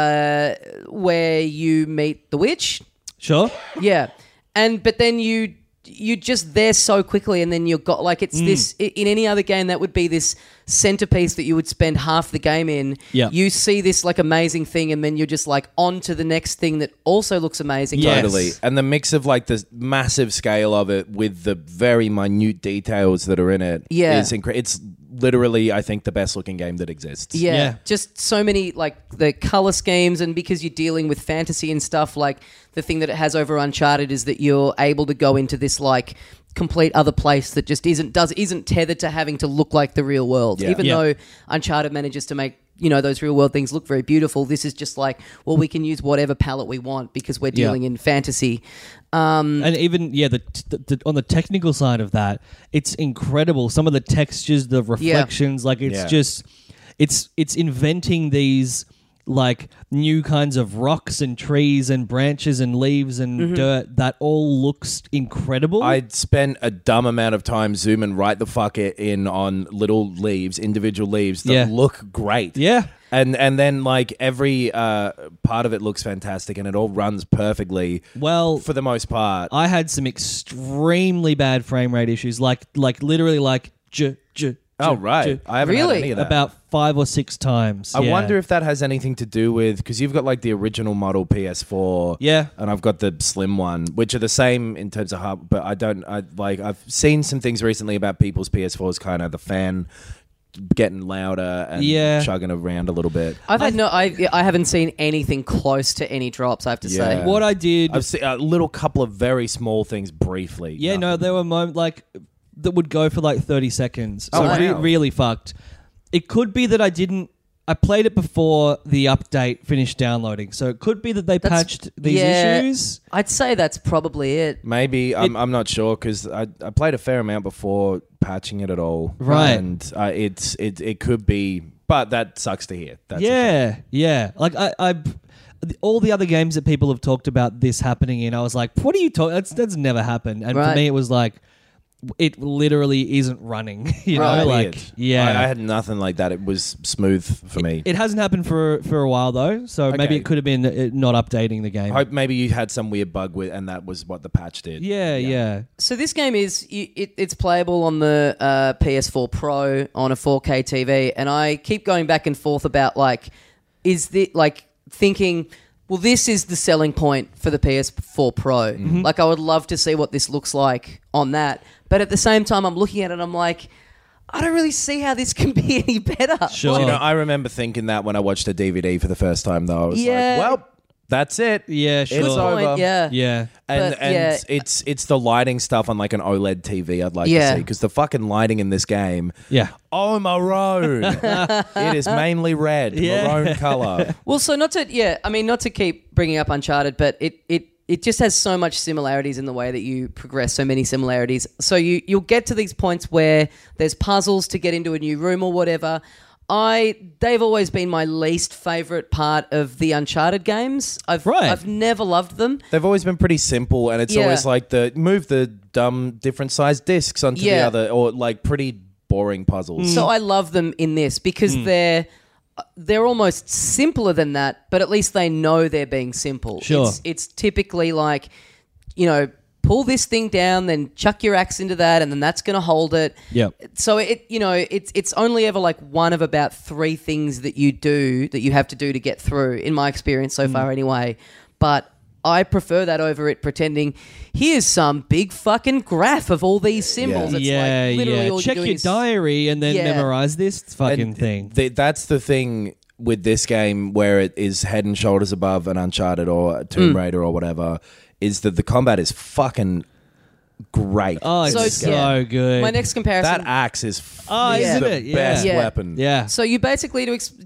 where you meet the witch. Sure. Yeah. But then you you're just there so quickly, and then you've got like it's this in any other game that would be this centerpiece that you would spend half the game in. Yeah. You see this like amazing thing, and then you're just like on to the next thing that also looks amazing. Yes. Totally. And the mix of like the massive scale of it with the very minute details that are in it is incredible. It's literally, I think, the best looking game that exists. Yeah. Just so many like the color schemes, and because you're dealing with fantasy and stuff, like the thing that it has over Uncharted is that you're able to go into this like complete other place that just isn't tethered to having to look like the real world. Yeah. Even though Uncharted manages to make those real world things look very beautiful, this is just like, well, we can use whatever palette we want because we're dealing in fantasy. And even the on the technical side of that, it's incredible. Some of the textures, the reflections, like it's just it's inventing these like new kinds of rocks and trees and branches and leaves and dirt that all looks incredible. I'd spent a dumb amount of time zooming right the fuck in on little leaves, individual leaves that look great. Yeah. And then like every part of it looks fantastic, and it all runs perfectly. Well, for the most part, I had some extremely bad frame rate issues, like literally like oh right, I haven't had any of that. About 5 or 6 times. I wonder if that has anything to do with, because you've got like the original model PS4, and I've got the slim one, which are the same in terms of hardware. But I've seen some things recently about people's PS4s, kind of the fan getting louder and chugging around a little bit. I haven't seen anything close to any drops, I have to say. What I did, I've seen a little couple of very small things briefly. Yeah, no, there were moments like that would go for like 30 seconds. So wow. really fucked. It could be that I played it before the update finished downloading, so it could be that they patched these issues. I'd say that's probably it. Maybe. I'm not sure, because I played a fair amount before patching it at all. Right. And it could be, but that sucks to hear. That's yeah. Like I all the other games that people have talked about this happening in, I was like, what are you talking? That's never happened. And for me, it was like, it literally isn't running. You know, like I had nothing like that. It was smooth for me. It hasn't happened for a while though, so maybe it could have been not updating the game. I hope maybe you had some weird bug with, and that was what the patch did. Yeah. So this game it's playable on the PS4 Pro on a 4K TV, and I keep going back and forth about like, is the like thinking, well, this is the selling point for the PS4 Pro. Mm-hmm. Like, I would love to see what this looks like on that. But at the same time, I'm looking at it and I'm like, I don't really see how this can be any better. Sure. You know, I remember thinking that when I watched the DVD for the first time, though. I was like, well, that's it. Yeah, sure. It's Good point, over. yeah. And But, it's the lighting stuff on like an OLED TV I'd like to see, because the fucking lighting in this game, maroon. It is mainly red, maroon color. Well, so not to keep bringing up Uncharted, but it just has so much similarities in the way that you progress, so many similarities. So you'll get to these points where there's puzzles to get into a new room or whatever. They've always been my least favourite part of the Uncharted games. I've never loved them. They've always been pretty simple, and it's always like move the dumb different sized discs onto the other, or like pretty boring puzzles. So I love them in this because they're almost simpler than that, but at least they know they're being simple. Sure. It's typically like, pull this thing down, then chuck your axe into that, and then that's going to hold it. Yep. So it's only ever like one of about 3 things that you have to do to get through, in my experience so far anyway. But I prefer that over it pretending, here's some big fucking graph of all these symbols. It's like literally all check you're your doing diary and then memorize this fucking And thing. That's the thing with this game, where it is head and shoulders above an Uncharted or a Tomb Raider or whatever, is that the combat is fucking great. Oh, it's so good. My next comparison. That axe is isn't the it? Yeah. best Yeah. weapon. Yeah. So you basically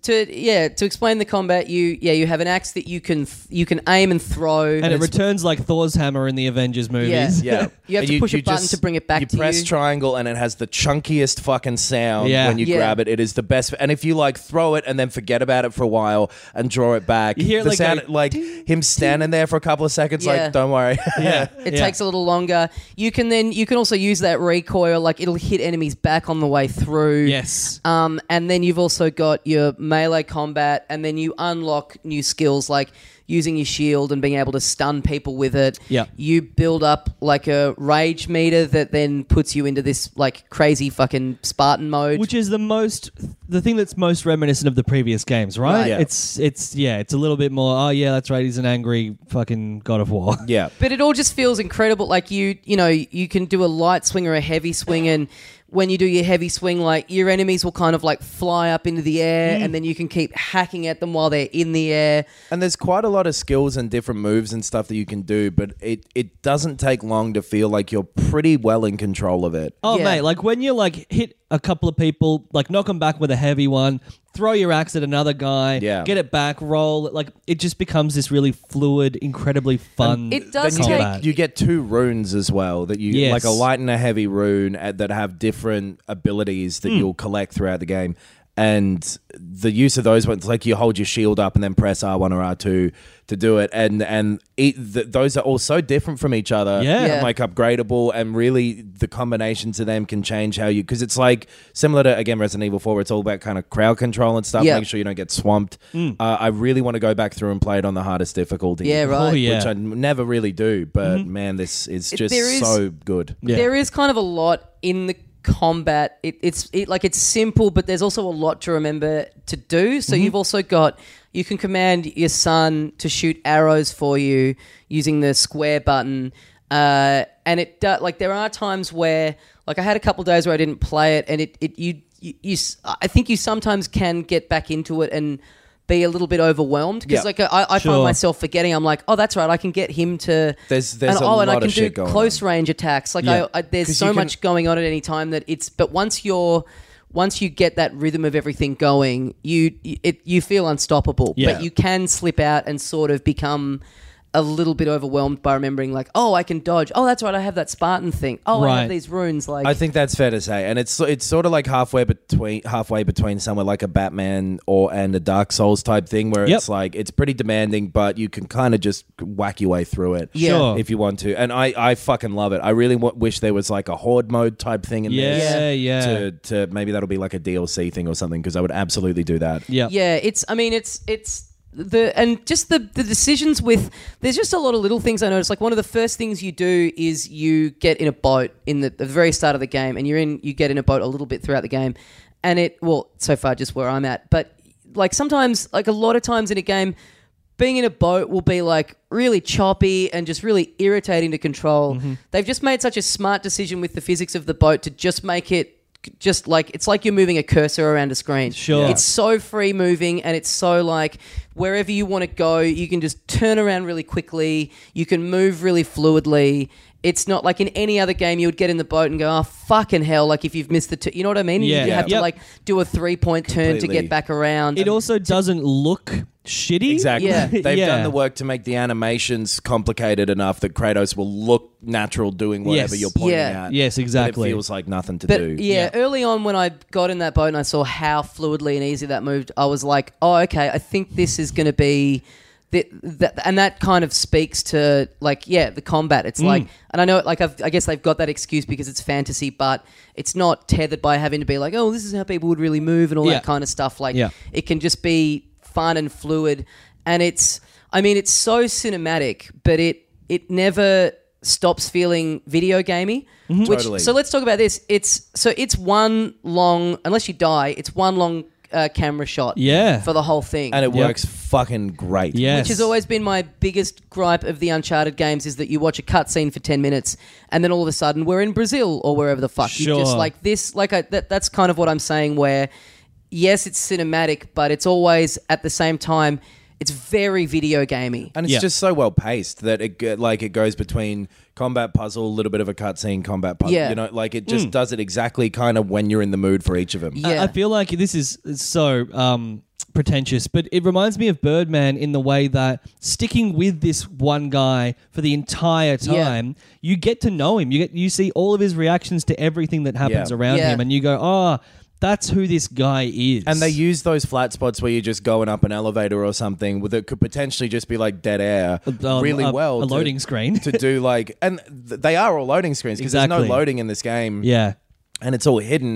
to explain the combat, you have an axe that you can aim and throw, And it returns like Thor's hammer in the Avengers movies. Yeah. You have to push a button to bring it back to you. You press triangle and it has the chunkiest fucking sound when you grab it. It is the best. And if you like throw it and then forget about it for a while and draw it back, You hear it the like sound, go, like him standing there for a couple of seconds, Yeah. like, don't worry. It takes a little longer. You can also use that recoil, like it'll hit enemies back on the way through. Yes. And then you've also got your melee combat, and then you unlock new skills. Like using your shield and being able to stun people with it. Yeah. You build up like a rage meter that then puts you into this like crazy fucking Spartan mode. Which is the thing that's most reminiscent of the previous games, right? Right. Yeah. It's a little bit more, oh yeah, that's right, he's an angry fucking God of War. Yeah. But it all just feels incredible. Like you know, you can do a light swing or a heavy swing, and when you do your heavy swing, like your enemies will kind of like fly up into the air, and then you can keep hacking at them while they're in the air. And there's quite a lot of skills and different moves and stuff that you can do, but it doesn't take long to feel like you're pretty well in control of it. Oh Yeah. mate, like when you like hit a couple of people, like knock them back with a heavy one, throw your axe at another guy, Yeah. get it back, roll, like it just becomes this really fluid, incredibly fun It does Then combat. you get 2 runes as well that you Yes. like a light and a heavy rune that have different abilities that you'll collect throughout the game. And the use of those ones, like you hold your shield up and then press R1 or R2 to do it, those are all so different from each other. Yeah. Yeah. And like upgradable, and really the combinations of them can change how you, because it's like similar to again Resident Evil 4. Where it's all about kind of crowd control and stuff, Yeah. making sure you don't get swamped. I really want to go back through and play it on the hardest difficulty. Yeah, right. Oh, yeah. Which I never really do, but man, this is just There is- so good. Yeah. There is kind of a lot in the combat. It's simple, but there's also a lot to remember to do. So you've also got, you can command your son to shoot arrows for you using the square button, and it does, like there are times where, like I had a couple days where I didn't play it, and I think you sometimes can get back into it and be a little bit overwhelmed because Yeah. like I Sure. find myself forgetting. I'm like, oh, that's right, I can get him to There's and, a and lot I can of do shit going close on. range attacks. Like Yeah. there's 'Cause so you can- much going on at any time that but once you get that rhythm of everything going, you feel unstoppable. Yeah. But you can slip out and sort of become a little bit overwhelmed by remembering like, oh, I can dodge. Oh, that's right, I have that Spartan thing. Oh, I Right. have these runes. Like, I think that's fair to say, and it's sort of like halfway between somewhere like a Batman and a Dark Souls type thing, where Yep. it's like it's pretty demanding, but you can kind of just whack your way through it, Yeah. Sure. if you want to. And I fucking love it. I really wish there was like a horde mode type thing in Yeah, yeah. there. To maybe that'll be like a DLC thing or something, because I would absolutely do that. Yeah. Yeah, it's the decisions with, there's just a lot of little things I noticed. Like one of the first things you do is you get in a boat in the very start of the game, and you get in a boat a little bit throughout the game, and so far just where I'm at, but like sometimes, like a lot of times in a game, being in a boat will be like really choppy and just really irritating to control. They've just made such a smart decision with the physics of the boat to just make it just like, it's like you're moving a cursor around a screen. Sure. It's so free moving, and it's so like wherever you want to go, you can just turn around really quickly. You can move really fluidly. It's not like in any other game you would get in the boat and go, oh, fucking hell, like if you've missed the you know what I mean? Yeah. You have to Yep. like do a 3-point turn to Completely. get back around. It also doesn't look shitty. Exactly. Yeah. They've Yeah. done the work to make the animations complicated enough that Kratos will look natural doing whatever Yes. you're pointing Yeah. at. Yes, exactly. But it feels like nothing to But do. yeah, early on when I got in that boat and I saw how fluidly and easy that moved, I was like, oh, okay, I think this is going to be... and that kind of speaks to like, yeah, the combat. It's like, and I know like I guess they've got that excuse because it's fantasy, but it's not tethered by having to be like, oh, this is how people would really move and all Yeah. that kind of stuff. Like Yeah. it can just be fun and fluid, and it's so cinematic, but it never stops feeling video gamey. Which, Totally. So let's talk about this. It's one long, unless you die, it's one long camera shot. Yeah. For the whole thing. And it Yep. works fucking great. Yes. Which has always been my biggest gripe of the Uncharted games, is that you watch a cutscene for 10 minutes and then all of a sudden we're in Brazil or wherever the fuck. You just Sure. like this, that's kind of what I'm saying, where yes, it's cinematic, but it's always at the same time, it's very video gamey. And it's Yeah. just so well paced that it goes between combat puzzle, a little bit of a cutscene, combat puzzle. Yeah. You know, like it just does it exactly kind of when you're in the mood for each of them. Yeah. I feel like this is so pretentious, but it reminds me of Birdman in the way that sticking with this one guy for the entire time, you get to know him. You see all of his reactions to everything that happens Yeah. around Yeah. him, and you go, oh, that's who this guy is. And they use those flat spots where you're just going up an elevator or something that could potentially just be like dead air really well. A loading screen. to do like, and they are all loading screens because there's Exactly. no loading in this game. Yeah. And it's all hidden.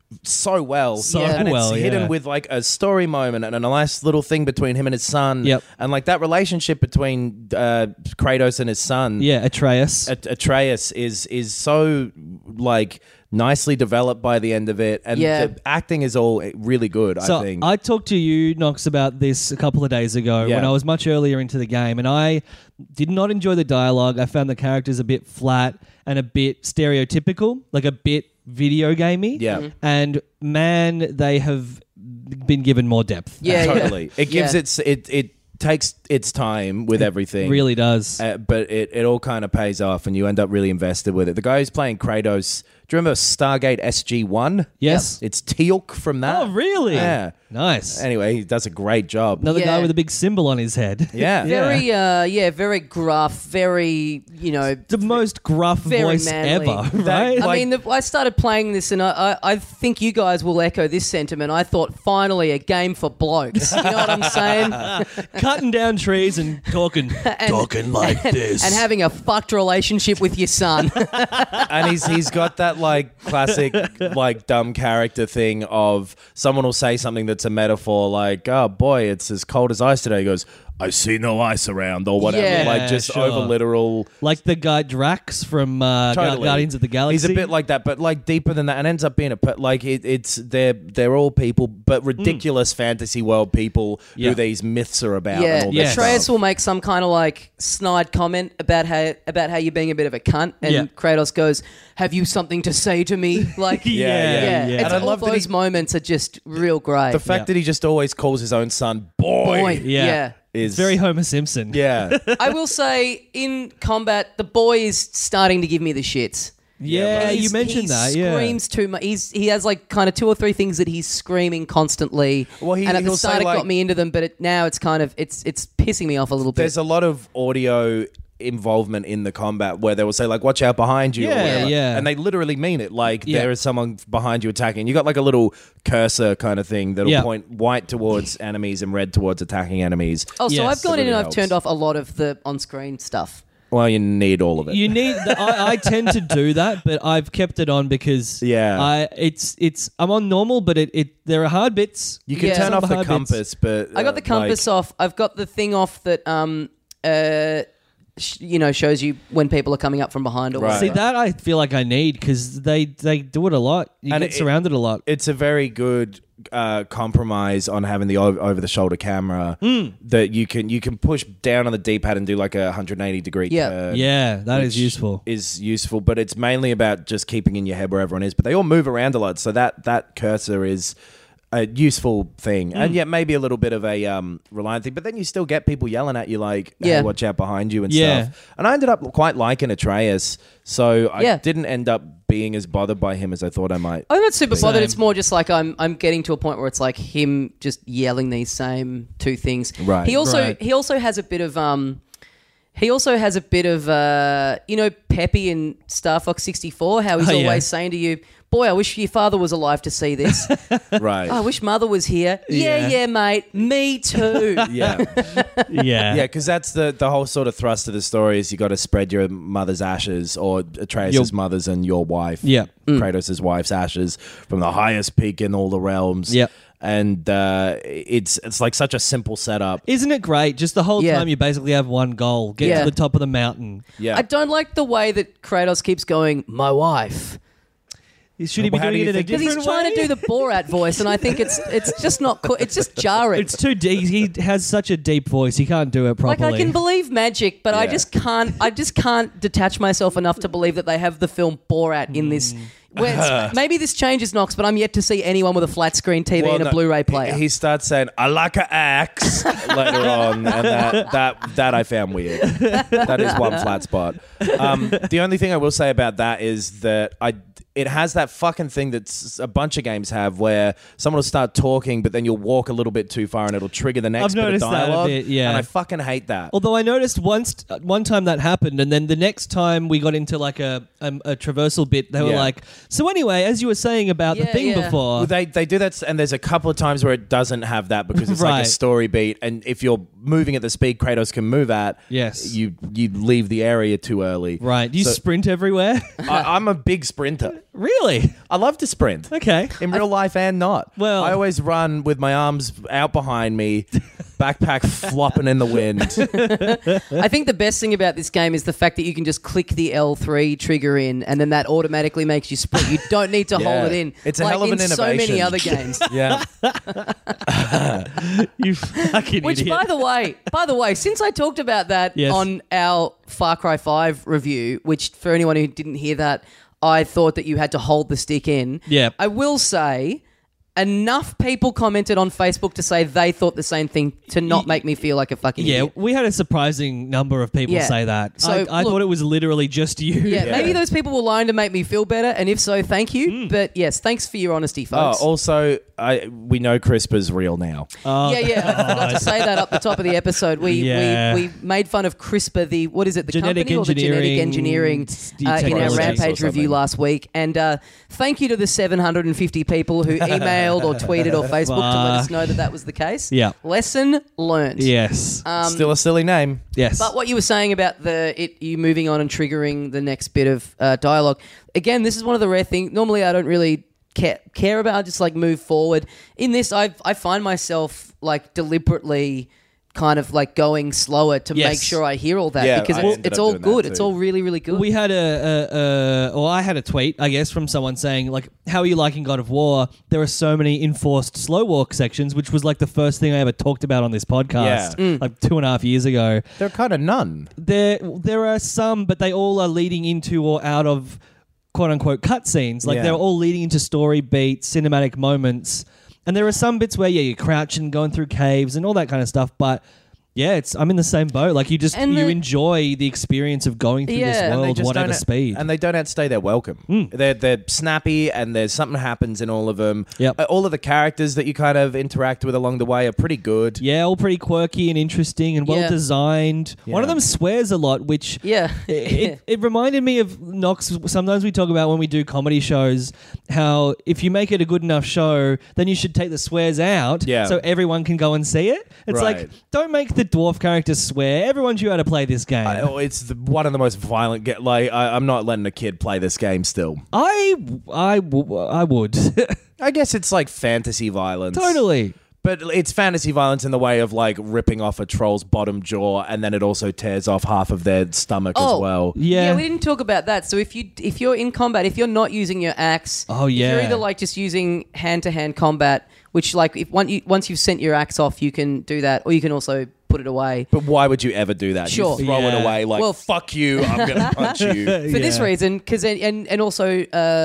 so well. So and well, it's hidden yeah. with like a story moment and a nice little thing between him and his son. Yep. And like that relationship between Kratos and his son. Yeah, Atreus. Atreus is so like nicely developed by the end of it, and the acting is all really good. So I think. I talked to you, Knox, about this a couple of days ago when I was much earlier into the game, and I did not enjoy the dialogue. I found the characters a bit flat and a bit stereotypical, like a bit video gamey. Yeah. Mhm. And man, they have been given more depth. Yeah, Totally. It gives Yeah. it takes its time with everything. Really does. But it all kind of pays off, and you end up really invested with it. The guy who's playing Kratos, do you remember Stargate SG-1? Yes. It's Teal'c from that. Oh, really? Yeah. Nice. Anyway, he does a great job. Another guy Yeah. with a big symbol on his head. Yeah. Very gruff, very, The most gruff Very voice manly. ever, right? I mean, I started playing this, and I think you guys will echo this sentiment. I thought, finally, a game for blokes. You know what I'm saying? Cutting down trees and talking. Talking like this. And having a fucked relationship with your son. And he's got that like classic like dumb character thing of someone will say something that's a metaphor like, oh boy, it's as cold as ice today. He goes, I see no ice around, or whatever. Yeah, like just sure. over literal. Like the guy Drax from Totally. Guardians of the Galaxy. He's a bit like that, but like deeper than that, and ends up being they're all people, but ridiculous fantasy world people Yeah. who these myths are about. Yeah, and all Yes. this Atreus stuff. will make some kind of like snide comment about how you're being a bit of a cunt, and Yeah. Kratos goes, "Have you something to say to me?" Like, Yeah. It's And I all love that those moments are just real great. The fact Yeah. that he just always calls his own son boy, Boy, Yeah. is It's very Homer Simpson. yeah. I will say, in combat, the boy is starting to give me the shits. Yeah, you He's- mentioned that. He Yeah. screams too much. He has like kind of 2 or 3 things that he's screaming constantly. Well, and at the he'll say, start it like- got me into them, but now it's kind of it's pissing me off a little bit. There's a lot of audio involvement in the combat where they will say like, watch out behind you, or Yeah, whatever. yeah. And they literally mean it, like Yeah. there is someone behind you attacking. You got like a little cursor kind of thing that'll Yeah. point white towards enemies and red towards attacking enemies. Oh, so Yes, I've gone it in and really I've helps. turned off a lot of the on-screen stuff. Well, you need all of it. You need. I tend to do that, but I've kept it on because Yeah. I'm on normal, but there are hard bits. You can Yeah. turn Some off the hard bits. compass, but I got the compass off. I've got the thing off that shows you when people are coming up from behind or Right. whatever. See, that I feel like I need because they do it a lot. You And get surrounded a lot. It's a very good compromise on having the over the shoulder camera that you can push down on the D-pad and do like a 180 degree Yeah. curve. Yeah, that is which useful. Is useful, but it's mainly about just keeping in your head where everyone is. But they all move around a lot, so that cursor is a useful thing, and yet maybe a little bit of a reliant thing. But then you still get people yelling at you like, "Hey, Yeah. watch out behind you" and Yeah. stuff. And I ended up quite liking Atreus, so I Yeah. didn't end up being as bothered by him as I thought I might. I'm not super bothered. Same. It's more just like I'm getting to a point where it's like him just yelling these same 2 things. Right. He also Right. he also has a bit of Peppy in Star Fox 64. How he's Oh, yeah. always saying to you, "Boy, I wish your father was alive to see this. Right? I wish mother was here." Yeah. Yeah, mate. Me too. Yeah. Yeah, Yeah, because that's the whole sort of thrust of the story is you got to spread your mother's ashes, or Atreus' mother's and your wife, Yeah. Kratos' wife's ashes from the highest peak in all the realms. Yep. And it's like such a simple setup. Isn't it great? Just the whole Yeah. time you basically have one goal: get Yeah. to the top of the mountain. Yeah, I don't like the way that Kratos keeps going, "My wife." Should he be How do doing you it in a think- Because different he's trying way? to do the Borat voice, and I think it's just not cool. It's just jarring. It's too deep. He has such a deep voice. He can't do it Like, properly. I can believe magic, but I Yeah. just can't detach myself enough to believe that they have the film Borat in this. Where maybe this changes, Knox, but I'm yet to see anyone with a flat screen TV Well, and a no, Blu-ray player. He starts saying "I like a axe" later on, and that I found weird. That is one flat spot. The only thing I will say about that is that it has that fucking thing that a bunch of games have, where someone will start talking, but then you'll walk a little bit too far, and it'll trigger the next I've bit of noticed that a dialogue. bit, yeah. And I fucking hate that. Although I noticed one time that happened, and then the next time we got into like a traversal bit, they were Yeah. like, "So anyway, as you were saying about the Yeah, thing yeah. before." Well, they do that, and there's a couple of times where it doesn't have that because it's like Right. a story beat, and if you're moving at the speed Kratos can move at, Yes. you leave the area too early. Right. Do you So- sprint everywhere? I'm a big sprinter. Really? I love to sprint. Okay. In real life and not. Well- I always run with my arms out behind me, backpack flopping in the wind. I think the best thing about this game is the fact that you can just click the L3 trigger in, and then that automatically makes you sprint. You don't need to hold it in. It's a hell of an in so many innovation. other games. Yeah. You fucking Which, idiot. by the way, since I talked about that Yes. on our Far Cry 5 review, which for anyone who didn't hear that, I thought that you had to hold the stick in. Yeah. I will say, enough people commented on Facebook to say they thought the same thing to not make me feel like a fucking Yeah, idiot. we had a surprising number of people Yeah. say that. So, I look- thought it was literally just you. Yeah, maybe those people were lying to make me feel better, and if so, thank you. But yes, thanks for your honesty, folks. Also, we know CRISPR's real now. Oh, Yeah, I forgot to say that up the top of the episode. We made fun of CRISPR, the Genetic company or the genetic engineering engineering in our technologies Rampage or review something. last week. And thank you to the 750 people who emailed or tweeted or Facebook to let us know that was the case. Yeah. Lesson learned. Yes. Still a silly name. yes. But what you were saying about you moving on and triggering the next bit of dialogue, again, this is one of the rare things. Normally, I don't really care about. I just like move forward. In this, I find myself like deliberately kind of like going slower to Yes. make sure I hear all that Yeah, because I it's ended up all doing that good. too. It's all really, really good. We had I had a tweet, I guess, from someone saying, like, how are you liking God of War? There are so many enforced slow walk sections, which was like the first thing I ever talked about on this podcast, Yeah. like 2.5 years ago. They're kind of none. There are some, but they all are leading into or out of quote unquote cutscenes. Like Yeah. they're all leading into story beats, cinematic moments. And there are some bits where you're crouching, going through caves and all that kind of stuff, but yeah, I'm in the same boat. Like you enjoy the experience of going through this Yeah. And world, whatever speed. And they don't outstay their welcome. They're snappy, and there's something happens in all of them. Yep. All of the characters that you kind of interact with along the way are pretty good. Yeah, all pretty quirky and interesting and well Yeah. designed. One of Yeah. them swears a lot, which Yeah. it reminded me of Knox. Sometimes we talk about when we do comedy shows how if you make it a good enough show, then you should take the swears out Yeah. so everyone can go and see it. It's Right. like, don't make the dwarf character swear. Everyone should know how to play this game. It's one of the most violent. I'm not letting a kid play this game still. I would. I guess it's like fantasy violence. Totally. But it's fantasy violence in the way of like ripping off a troll's bottom jaw, and then it also tears off half of their stomach as well. Yeah. we didn't talk about that. So if you're in combat, if you're not using your axe, Oh, if yeah. you're either like just using hand-to-hand combat, which like once you've sent your axe off, you can do that, or you can also put it away. But why would you ever do that? Sure. You throw Yeah. it away like, Well, fuck you, I'm going to punch you. For this reason, because and also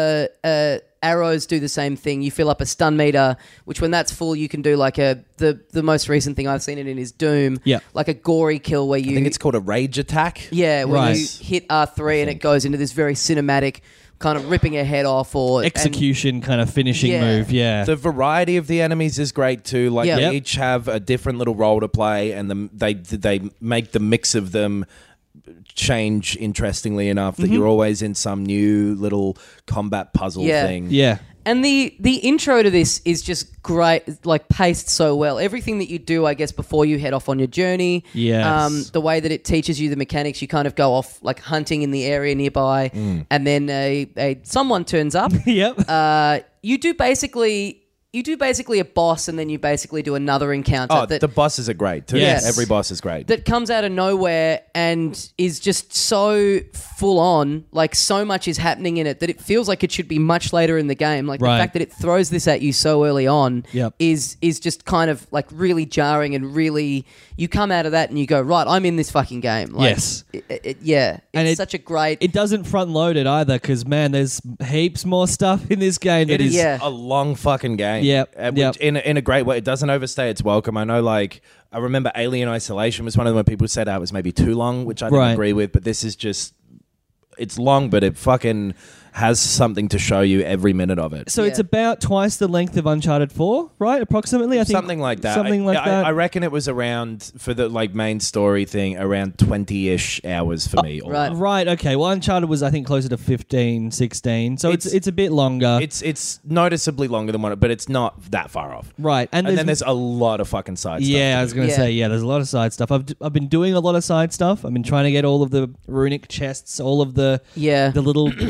arrows do the same thing. You fill up a stun meter, which when that's full, you can do like the most recent thing I've seen it in is Doom. Yeah. Like a gory kill where you I think it's called a rage attack. yeah, when Right. you hit R3 and it goes into this very cinematic kind of ripping a head off or Execution kind of finishing Yeah. move. Yeah. The variety of the enemies is great too. Like Yeah. they Yep. each have a different little role to play, and they make the mix of them change interestingly enough that you're always in some new little combat puzzle Yeah. thing. yeah. And the intro to this is just great, like paced so well. Everything that you do, I guess, before you head off on your journey. Yes. The way that it teaches you the mechanics, you kind of go off like hunting in the area nearby, and then someone turns up. Yep. You do basically a boss, and then you basically do another encounter. Oh, that, the bosses are great too. Yes. Every boss is great. that comes out of nowhere and is just so full on, like so much is happening in it that it feels like it should be much later in the game. Like Right. the fact that it throws this at you so early on Yep. is just kind of like really jarring, and really you come out of that and you go, right, I'm in this fucking game. Like, Yes. Yeah. And It's it- such a great... It doesn't front load it either because, man, there's heaps more stuff in this game. It is Yeah. a long fucking game. Yep, Which yep. In a great way. It doesn't overstay its welcome. I know, like, I remember Alien Isolation was one of them where people said it was maybe too long, which I didn't Right. agree with, but this is just... It's long, but it fucking has something to show you every minute of it. So it's Yeah. about twice the length of Uncharted 4, right? Approximately, I think. Something like that. Something like that. I reckon it was around, for the like main story thing, around 20-ish hours for me. all right. up. Right, okay. Well, Uncharted was, I think, closer to 15, 16. So it's a bit longer. It's noticeably longer than one, but it's not that far off. right. And then there's a lot of fucking side stuff. Yeah, to I was do. going to Yeah. say, there's a lot of side stuff. I've been doing a lot of side stuff. I've been trying to get all of the runic chests, all of the Yeah. the little rooms and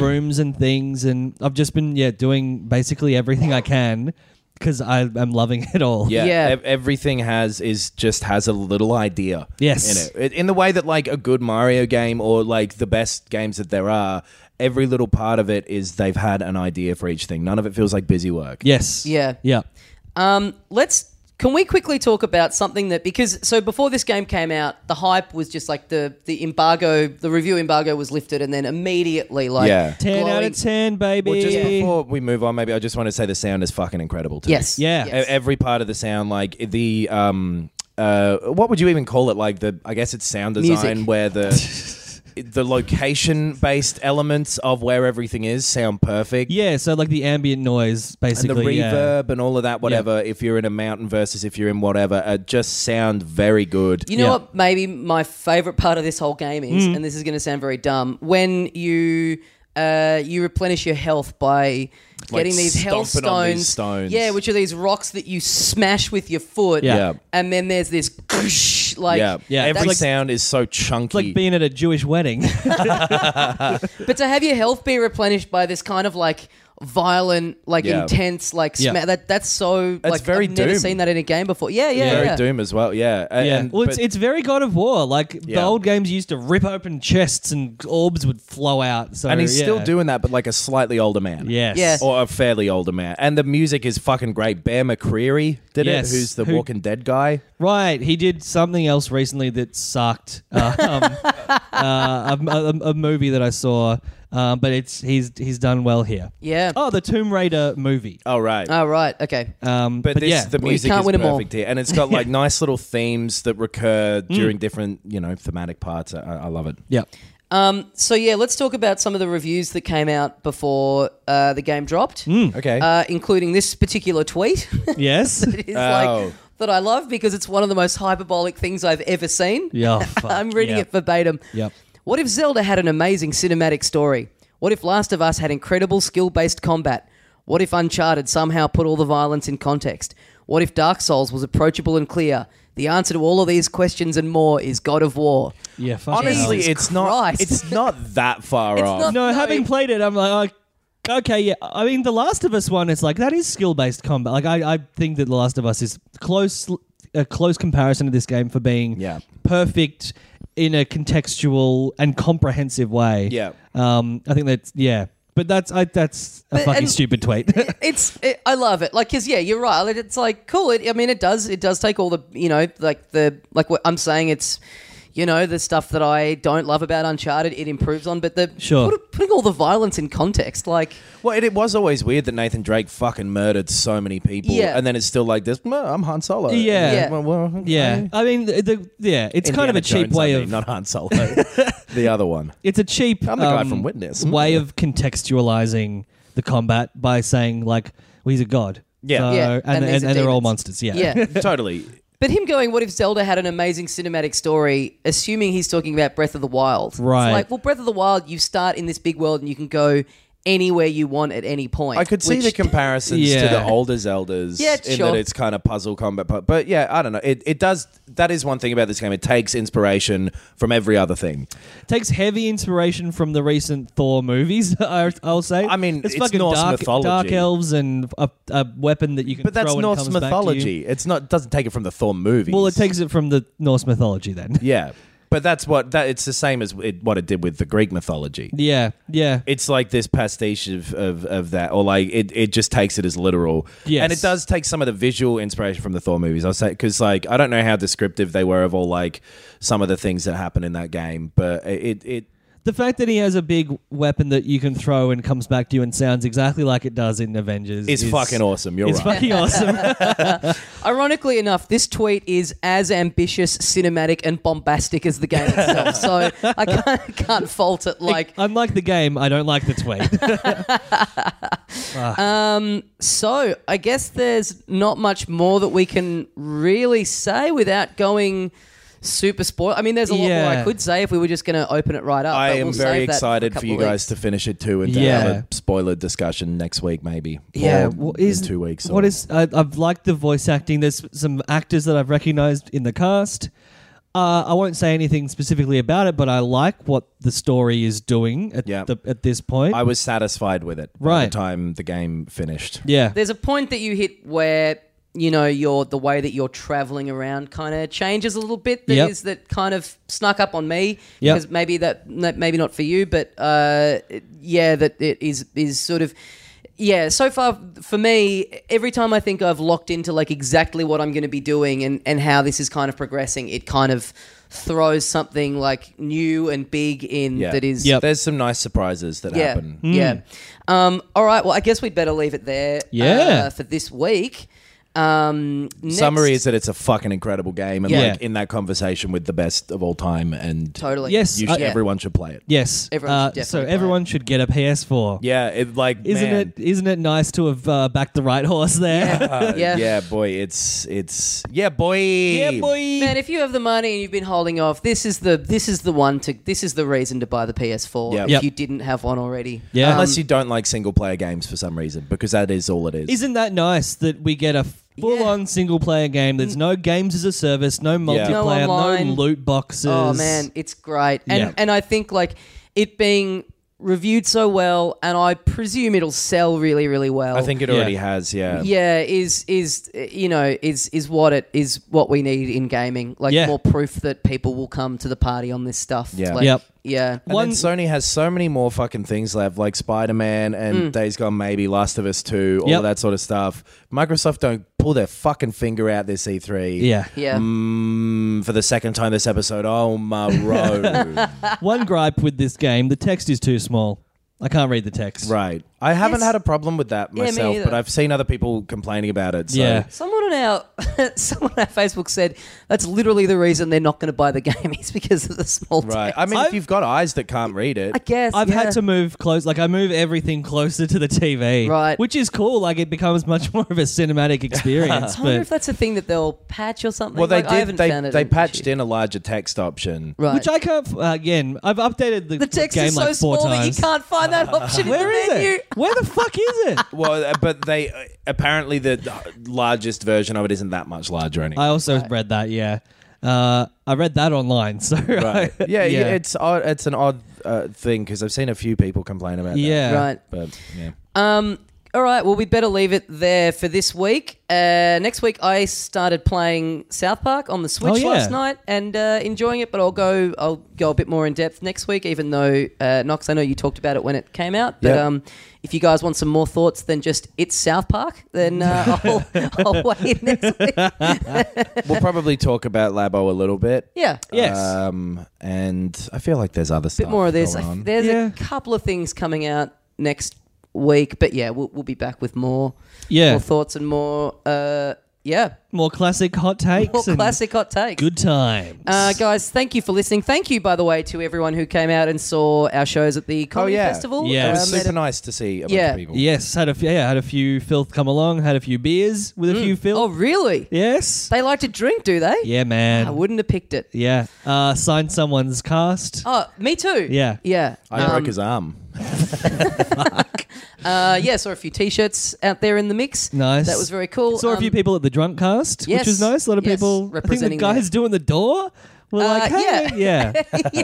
fun things, and I've just been doing basically everything I can because I am loving it all. Yeah. Everything has a little idea Yes. in it. In the way that like a good Mario game or like the best games that there are, every little part of it is they've had an idea for each thing. None of it feels like busy work. Yes. Yeah. Yeah. Can we quickly talk about something that, because so before this game came out, the hype was just like the embargo, the review embargo was lifted, and then immediately like 10 out of 10, baby. Well, just before we move on, maybe I just want to say the sound is fucking incredible too. Yes. Yeah. Yes. Every part of the sound, like the what would you even call it? Like I guess it's sound design Music. where the location-based elements of where everything is sound perfect. Yeah, so like the ambient noise, And basically. the yeah. reverb and all of that, whatever, if you're in a mountain versus if you're in whatever, just sound very good. You know what maybe my favourite part of this whole game is, and this is going to sound very dumb, when you replenish your health by getting these health stomping on stones. these stones. Yeah, which are these rocks that you smash with your foot. Yeah. And then there's this like Yeah, Every that's- sound is so chunky. It's like being at a Jewish wedding. But to have your health be replenished by this kind of like violent, like intense, like that's so like very I've never Doom. seen that in a game before. Yeah. very Doom as well. Yeah. Well, it's very God of War. Like the Yeah. old games used to rip open chests and orbs would flow out. So and he's still doing that, but like a slightly older man. Yes. Yeah. Or a fairly older man. And the music is fucking great. Bear McCreary did Yes. it, who's the Who- Walking Dead guy. Right. He did something else recently that sucked. A movie that I saw. But he's done well here. Yeah. Oh, the Tomb Raider movie. Oh, right. Oh right. Okay. But but this, yeah. the Well, you music can't is win 'em all. perfect here. And it's got like nice little themes that recur during different, thematic parts. I love it. Yeah. So yeah, let's talk about some of the reviews that came out before the game dropped, Okay. including this particular tweet. Yes. It's like that I love because it's one of the most hyperbolic things I've ever seen. Yeah. Fuck. I'm reading Yep. it verbatim. Yep. What if Zelda had an amazing cinematic story? What if Last of Us had incredible skill-based combat? What if Uncharted somehow put all the violence in context? What if Dark Souls was approachable and clear? The answer to all of these questions and more is God of War. Yeah. fucking Honestly, hell. it's not. Christ. It's not that far It's off. not- No, No, having it- played it, I'm like, okay, yeah. I mean, The Last of Us one, it's like that is skill-based combat. Like, I think that The Last of Us is a close comparison to this game for being perfect in a contextual and comprehensive way. Yeah. I think that's but that's a fucking and- stupid tweet. I love it. Like, cause yeah, you're right. Like, it's like cool. It does take all the, like what I'm saying. It's, the stuff that I don't love about Uncharted, it improves on. But putting all the violence in context, like, Well, it was always weird that Nathan Drake fucking murdered so many people, Yeah. and then it's still like this. "Well, I'm Han Solo. Yeah. Yeah. Well, yeah, I mean, it's kind of Indiana a cheap Jones, way I mean, of not Han Solo, the other one. It's a cheap. I'm the guy from Witness. Way of contextualizing the combat by saying like, well, he's a god. Yeah. So- Yeah, and and these are they're all demons. monsters. Yeah. yeah. Totally. But him going, what if Zelda had an amazing cinematic story, assuming he's talking about Breath of the Wild. Right. It's like, well, Breath of the Wild, you start in this big world and you can go anywhere you want at any point. I could see which- the comparisons to Yeah. the older Zeldas Yeah, in sure. that it's kind of puzzle combat. But yeah, I don't know. It does. That is one thing about this game. It takes inspiration from every other thing. Takes heavy inspiration from the recent Thor movies. I'll say. I mean, it's fucking Norse dark, mythology. dark elves and a weapon that you can But that's throw and Norse comes back to you. mythology. It's not. Doesn't take it from the Thor movies. Well, it takes it from the Norse mythology then. Yeah, but that's what it's the same as what it did with the Greek mythology. Yeah. It's like this pastiche of that, or like it just takes it as literal. Yes. And it does take some of the visual inspiration from the Thor movies. I'll say, because like I don't know how descriptive they were of all like some of the things that happen in that game, but it The fact that he has a big weapon that you can throw and comes back to you and sounds exactly like it does in Avengers is fucking awesome. You're It's right. fucking awesome. Ironically enough, this tweet is as ambitious, cinematic, and bombastic as the game itself. So I can't fault it. Like, Unlike the game, I don't like the tweet. so I guess there's not much more that we can really say without going super spoil. I mean, there's a lot more I Yeah. could say if we were just going to open it right up. I but am we'll very save that excited a for you couple of guys to finish it too and to Yeah. have a spoiler discussion next week, maybe. Yeah. Or What in is 2 weeks. What or- is? I've liked the voice acting. There's some actors that I've recognized in the cast. I won't say anything specifically about it, but I like what the story is doing at Yeah. at this point. I was satisfied with it by Right. the time the game finished. yeah. There's a point that you hit where the way that you're traveling around kind of changes a little bit. That kind of snuck up on me Yep. because maybe not for you, but that it is sort of. Yeah, so far for me, every time I think I've locked into like exactly what I'm going to be doing and how this is kind of progressing, it kind of throws something like new and big in Yeah. that is. Yep. There's some nice surprises that happen. Yeah. All right. Well, I guess we'd better leave it there. Yeah. For this week. Next, Summary is that it's a fucking incredible game, and Yeah. like in that conversation with the best of all time, and totally. Yes. everyone should play it. Yes. Everyone should so definitely play everyone should get a PS4. Yeah, it like Isn't it nice to have backed the right horse there? Yeah. yeah, boy, it's yeah, boy, Yeah, boy. Man, if you have the money and you've been holding off, this is the reason to buy the PS4 Yep. if Yep. you didn't have one already. Yeah. Unless you don't like single player games for some reason, because that is all it is. Isn't that nice that we get a full-on single-player game? There's no games as a service, no multiplayer, no online. loot boxes. Oh man, it's great. And Yeah. and I think like it being reviewed so well, and I presume it'll sell really, really well. I think it Yeah. already has. Yeah. Yeah, is what we need in gaming. Like Yeah. more proof that people will come to the party on this stuff. Yeah. Like, Yep. Yeah. And then Sony has so many more fucking things left, like Spider-Man and Days Gone Maybe, Last of Us 2, all Yep. of that sort of stuff. Microsoft don't pull their fucking finger out this E3. Yeah. Yeah. For the second time this episode. Oh, my road. One gripe with this game, the text is too small. I can't read the text. Right. I haven't Yes. had a problem with that Yeah, me myself, either. but I've seen other people complaining about it. So. Yeah. Someone on our Facebook said that's literally the reason they're not going to buy the game is because of the small Right. text. I mean, I've- if you've got eyes that can't read it. I guess I've yeah. had to move close, like I move everything closer to the TV, Right. Which is cool. Like it becomes much more of a cinematic experience. I wonder but if that's a thing that they'll patch or something. well, they Like, I did. haven't found it They an patched issue. in a larger text option. Right. which I can't. Again, I've updated the the text game is so like 4 small that you times. can't find that option Where in is the menu. it? Where the fuck is it? Well, but they apparently the largest version of it isn't that much larger anymore. I also read that. Yeah, I read that online. So Right. Yeah, it's odd. It's an odd thing because I've seen a few people complain about that. yeah. Right. But yeah. All right. Well, we better leave it there for this week. Next week, I started playing South Park on the Switch Oh, yeah. last night and enjoying it. But I'll go a bit more in depth next week. Even though Knox, I know you talked about it when it came out. But Yeah. if you guys want some more thoughts than just it's South Park, then I'll wait next week. We'll probably talk about Labo a little bit. Yeah. Yes. And I feel like there's other stuff. Bit more of this. going on. There's Yeah. a couple of things coming out next week, but yeah, we'll be back with more Yeah. thoughts and more More classic hot takes. more and classic hot takes. Good times. Guys, thank you for listening. Thank you, by the way, to everyone who came out and saw our shows at the Comedy Festival. Yeah. It was Met super a- nice to see a bunch Yeah. of people. Yes, had a few filth come along. Had a few beers with a few filth. Oh, really? Yes. They like to drink, do they? Yeah, man. I wouldn't have picked it. Yeah. Signed someone's cast. Oh, me too. Yeah. Yeah. I broke his arm. Saw a few T-shirts out there in the mix. Nice. That was very cool. Saw a few people at the drunk cast, yes, which was nice. A lot of yes, people. I think the representing guys doing the door were like, hey, yeah.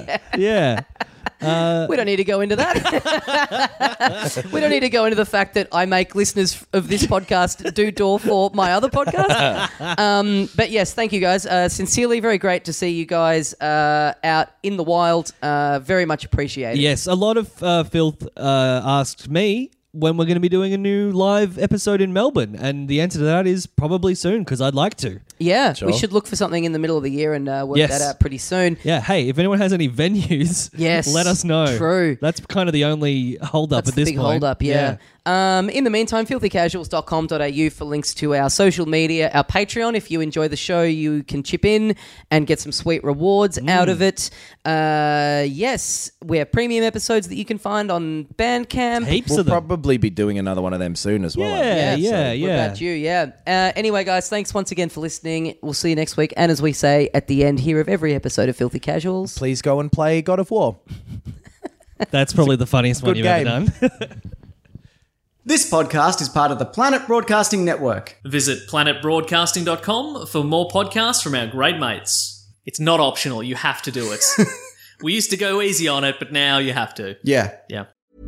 We don't need to go into that. We don't need to go into the fact that I make listeners of this podcast do door for my other podcast. But yes, thank you guys. Sincerely, very great to see you guys out in the wild. Very much appreciated. Yes, a lot of filth asked me when we're going to be doing a new live episode in Melbourne, and the answer to that is probably soon because I'd like to. Yeah, Sure. we should look for something in the middle of the year and work Yes. that out pretty soon. Yeah, hey, if anyone has any venues, Yes, let us know. true. That's kind of the only hold up That's at the this big point. hold up, yeah. In the meantime, filthycasuals.com.au for links to our social media, our Patreon. If you enjoy the show, you can chip in and get some sweet rewards out of it. Yes, we have premium episodes that you can find on Bandcamp. Heaps We'll of them. probably be doing another one of them soon as well. Yeah, so yeah. What about you? Yeah. Anyway, guys, thanks once again for listening. We'll see you next week. And as we say at the end here of every episode of Filthy Casuals, Please go and play God of War. That's probably the funniest one good you've ever game. done. This podcast is part of the Planet Broadcasting Network. Visit planetbroadcasting.com for more podcasts from our great mates. It's not optional. You have to do it. We used to go easy on it, but now you have to. Yeah. Yeah.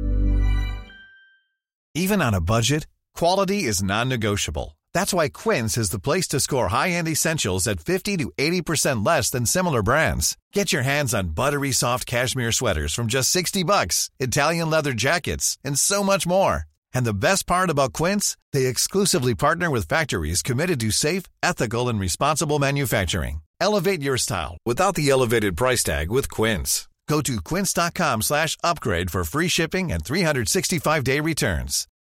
Even on a budget, quality is non-negotiable. That's why Quince is the place to score high-end essentials at 50 to 80% less than similar brands. Get your hands on buttery soft cashmere sweaters from just $60, Italian leather jackets, and so much more. And the best part about Quince, they exclusively partner with factories committed to safe, ethical, and responsible manufacturing. Elevate your style without the elevated price tag with Quince. Go to quince.com/upgrade for free shipping and 365-day returns.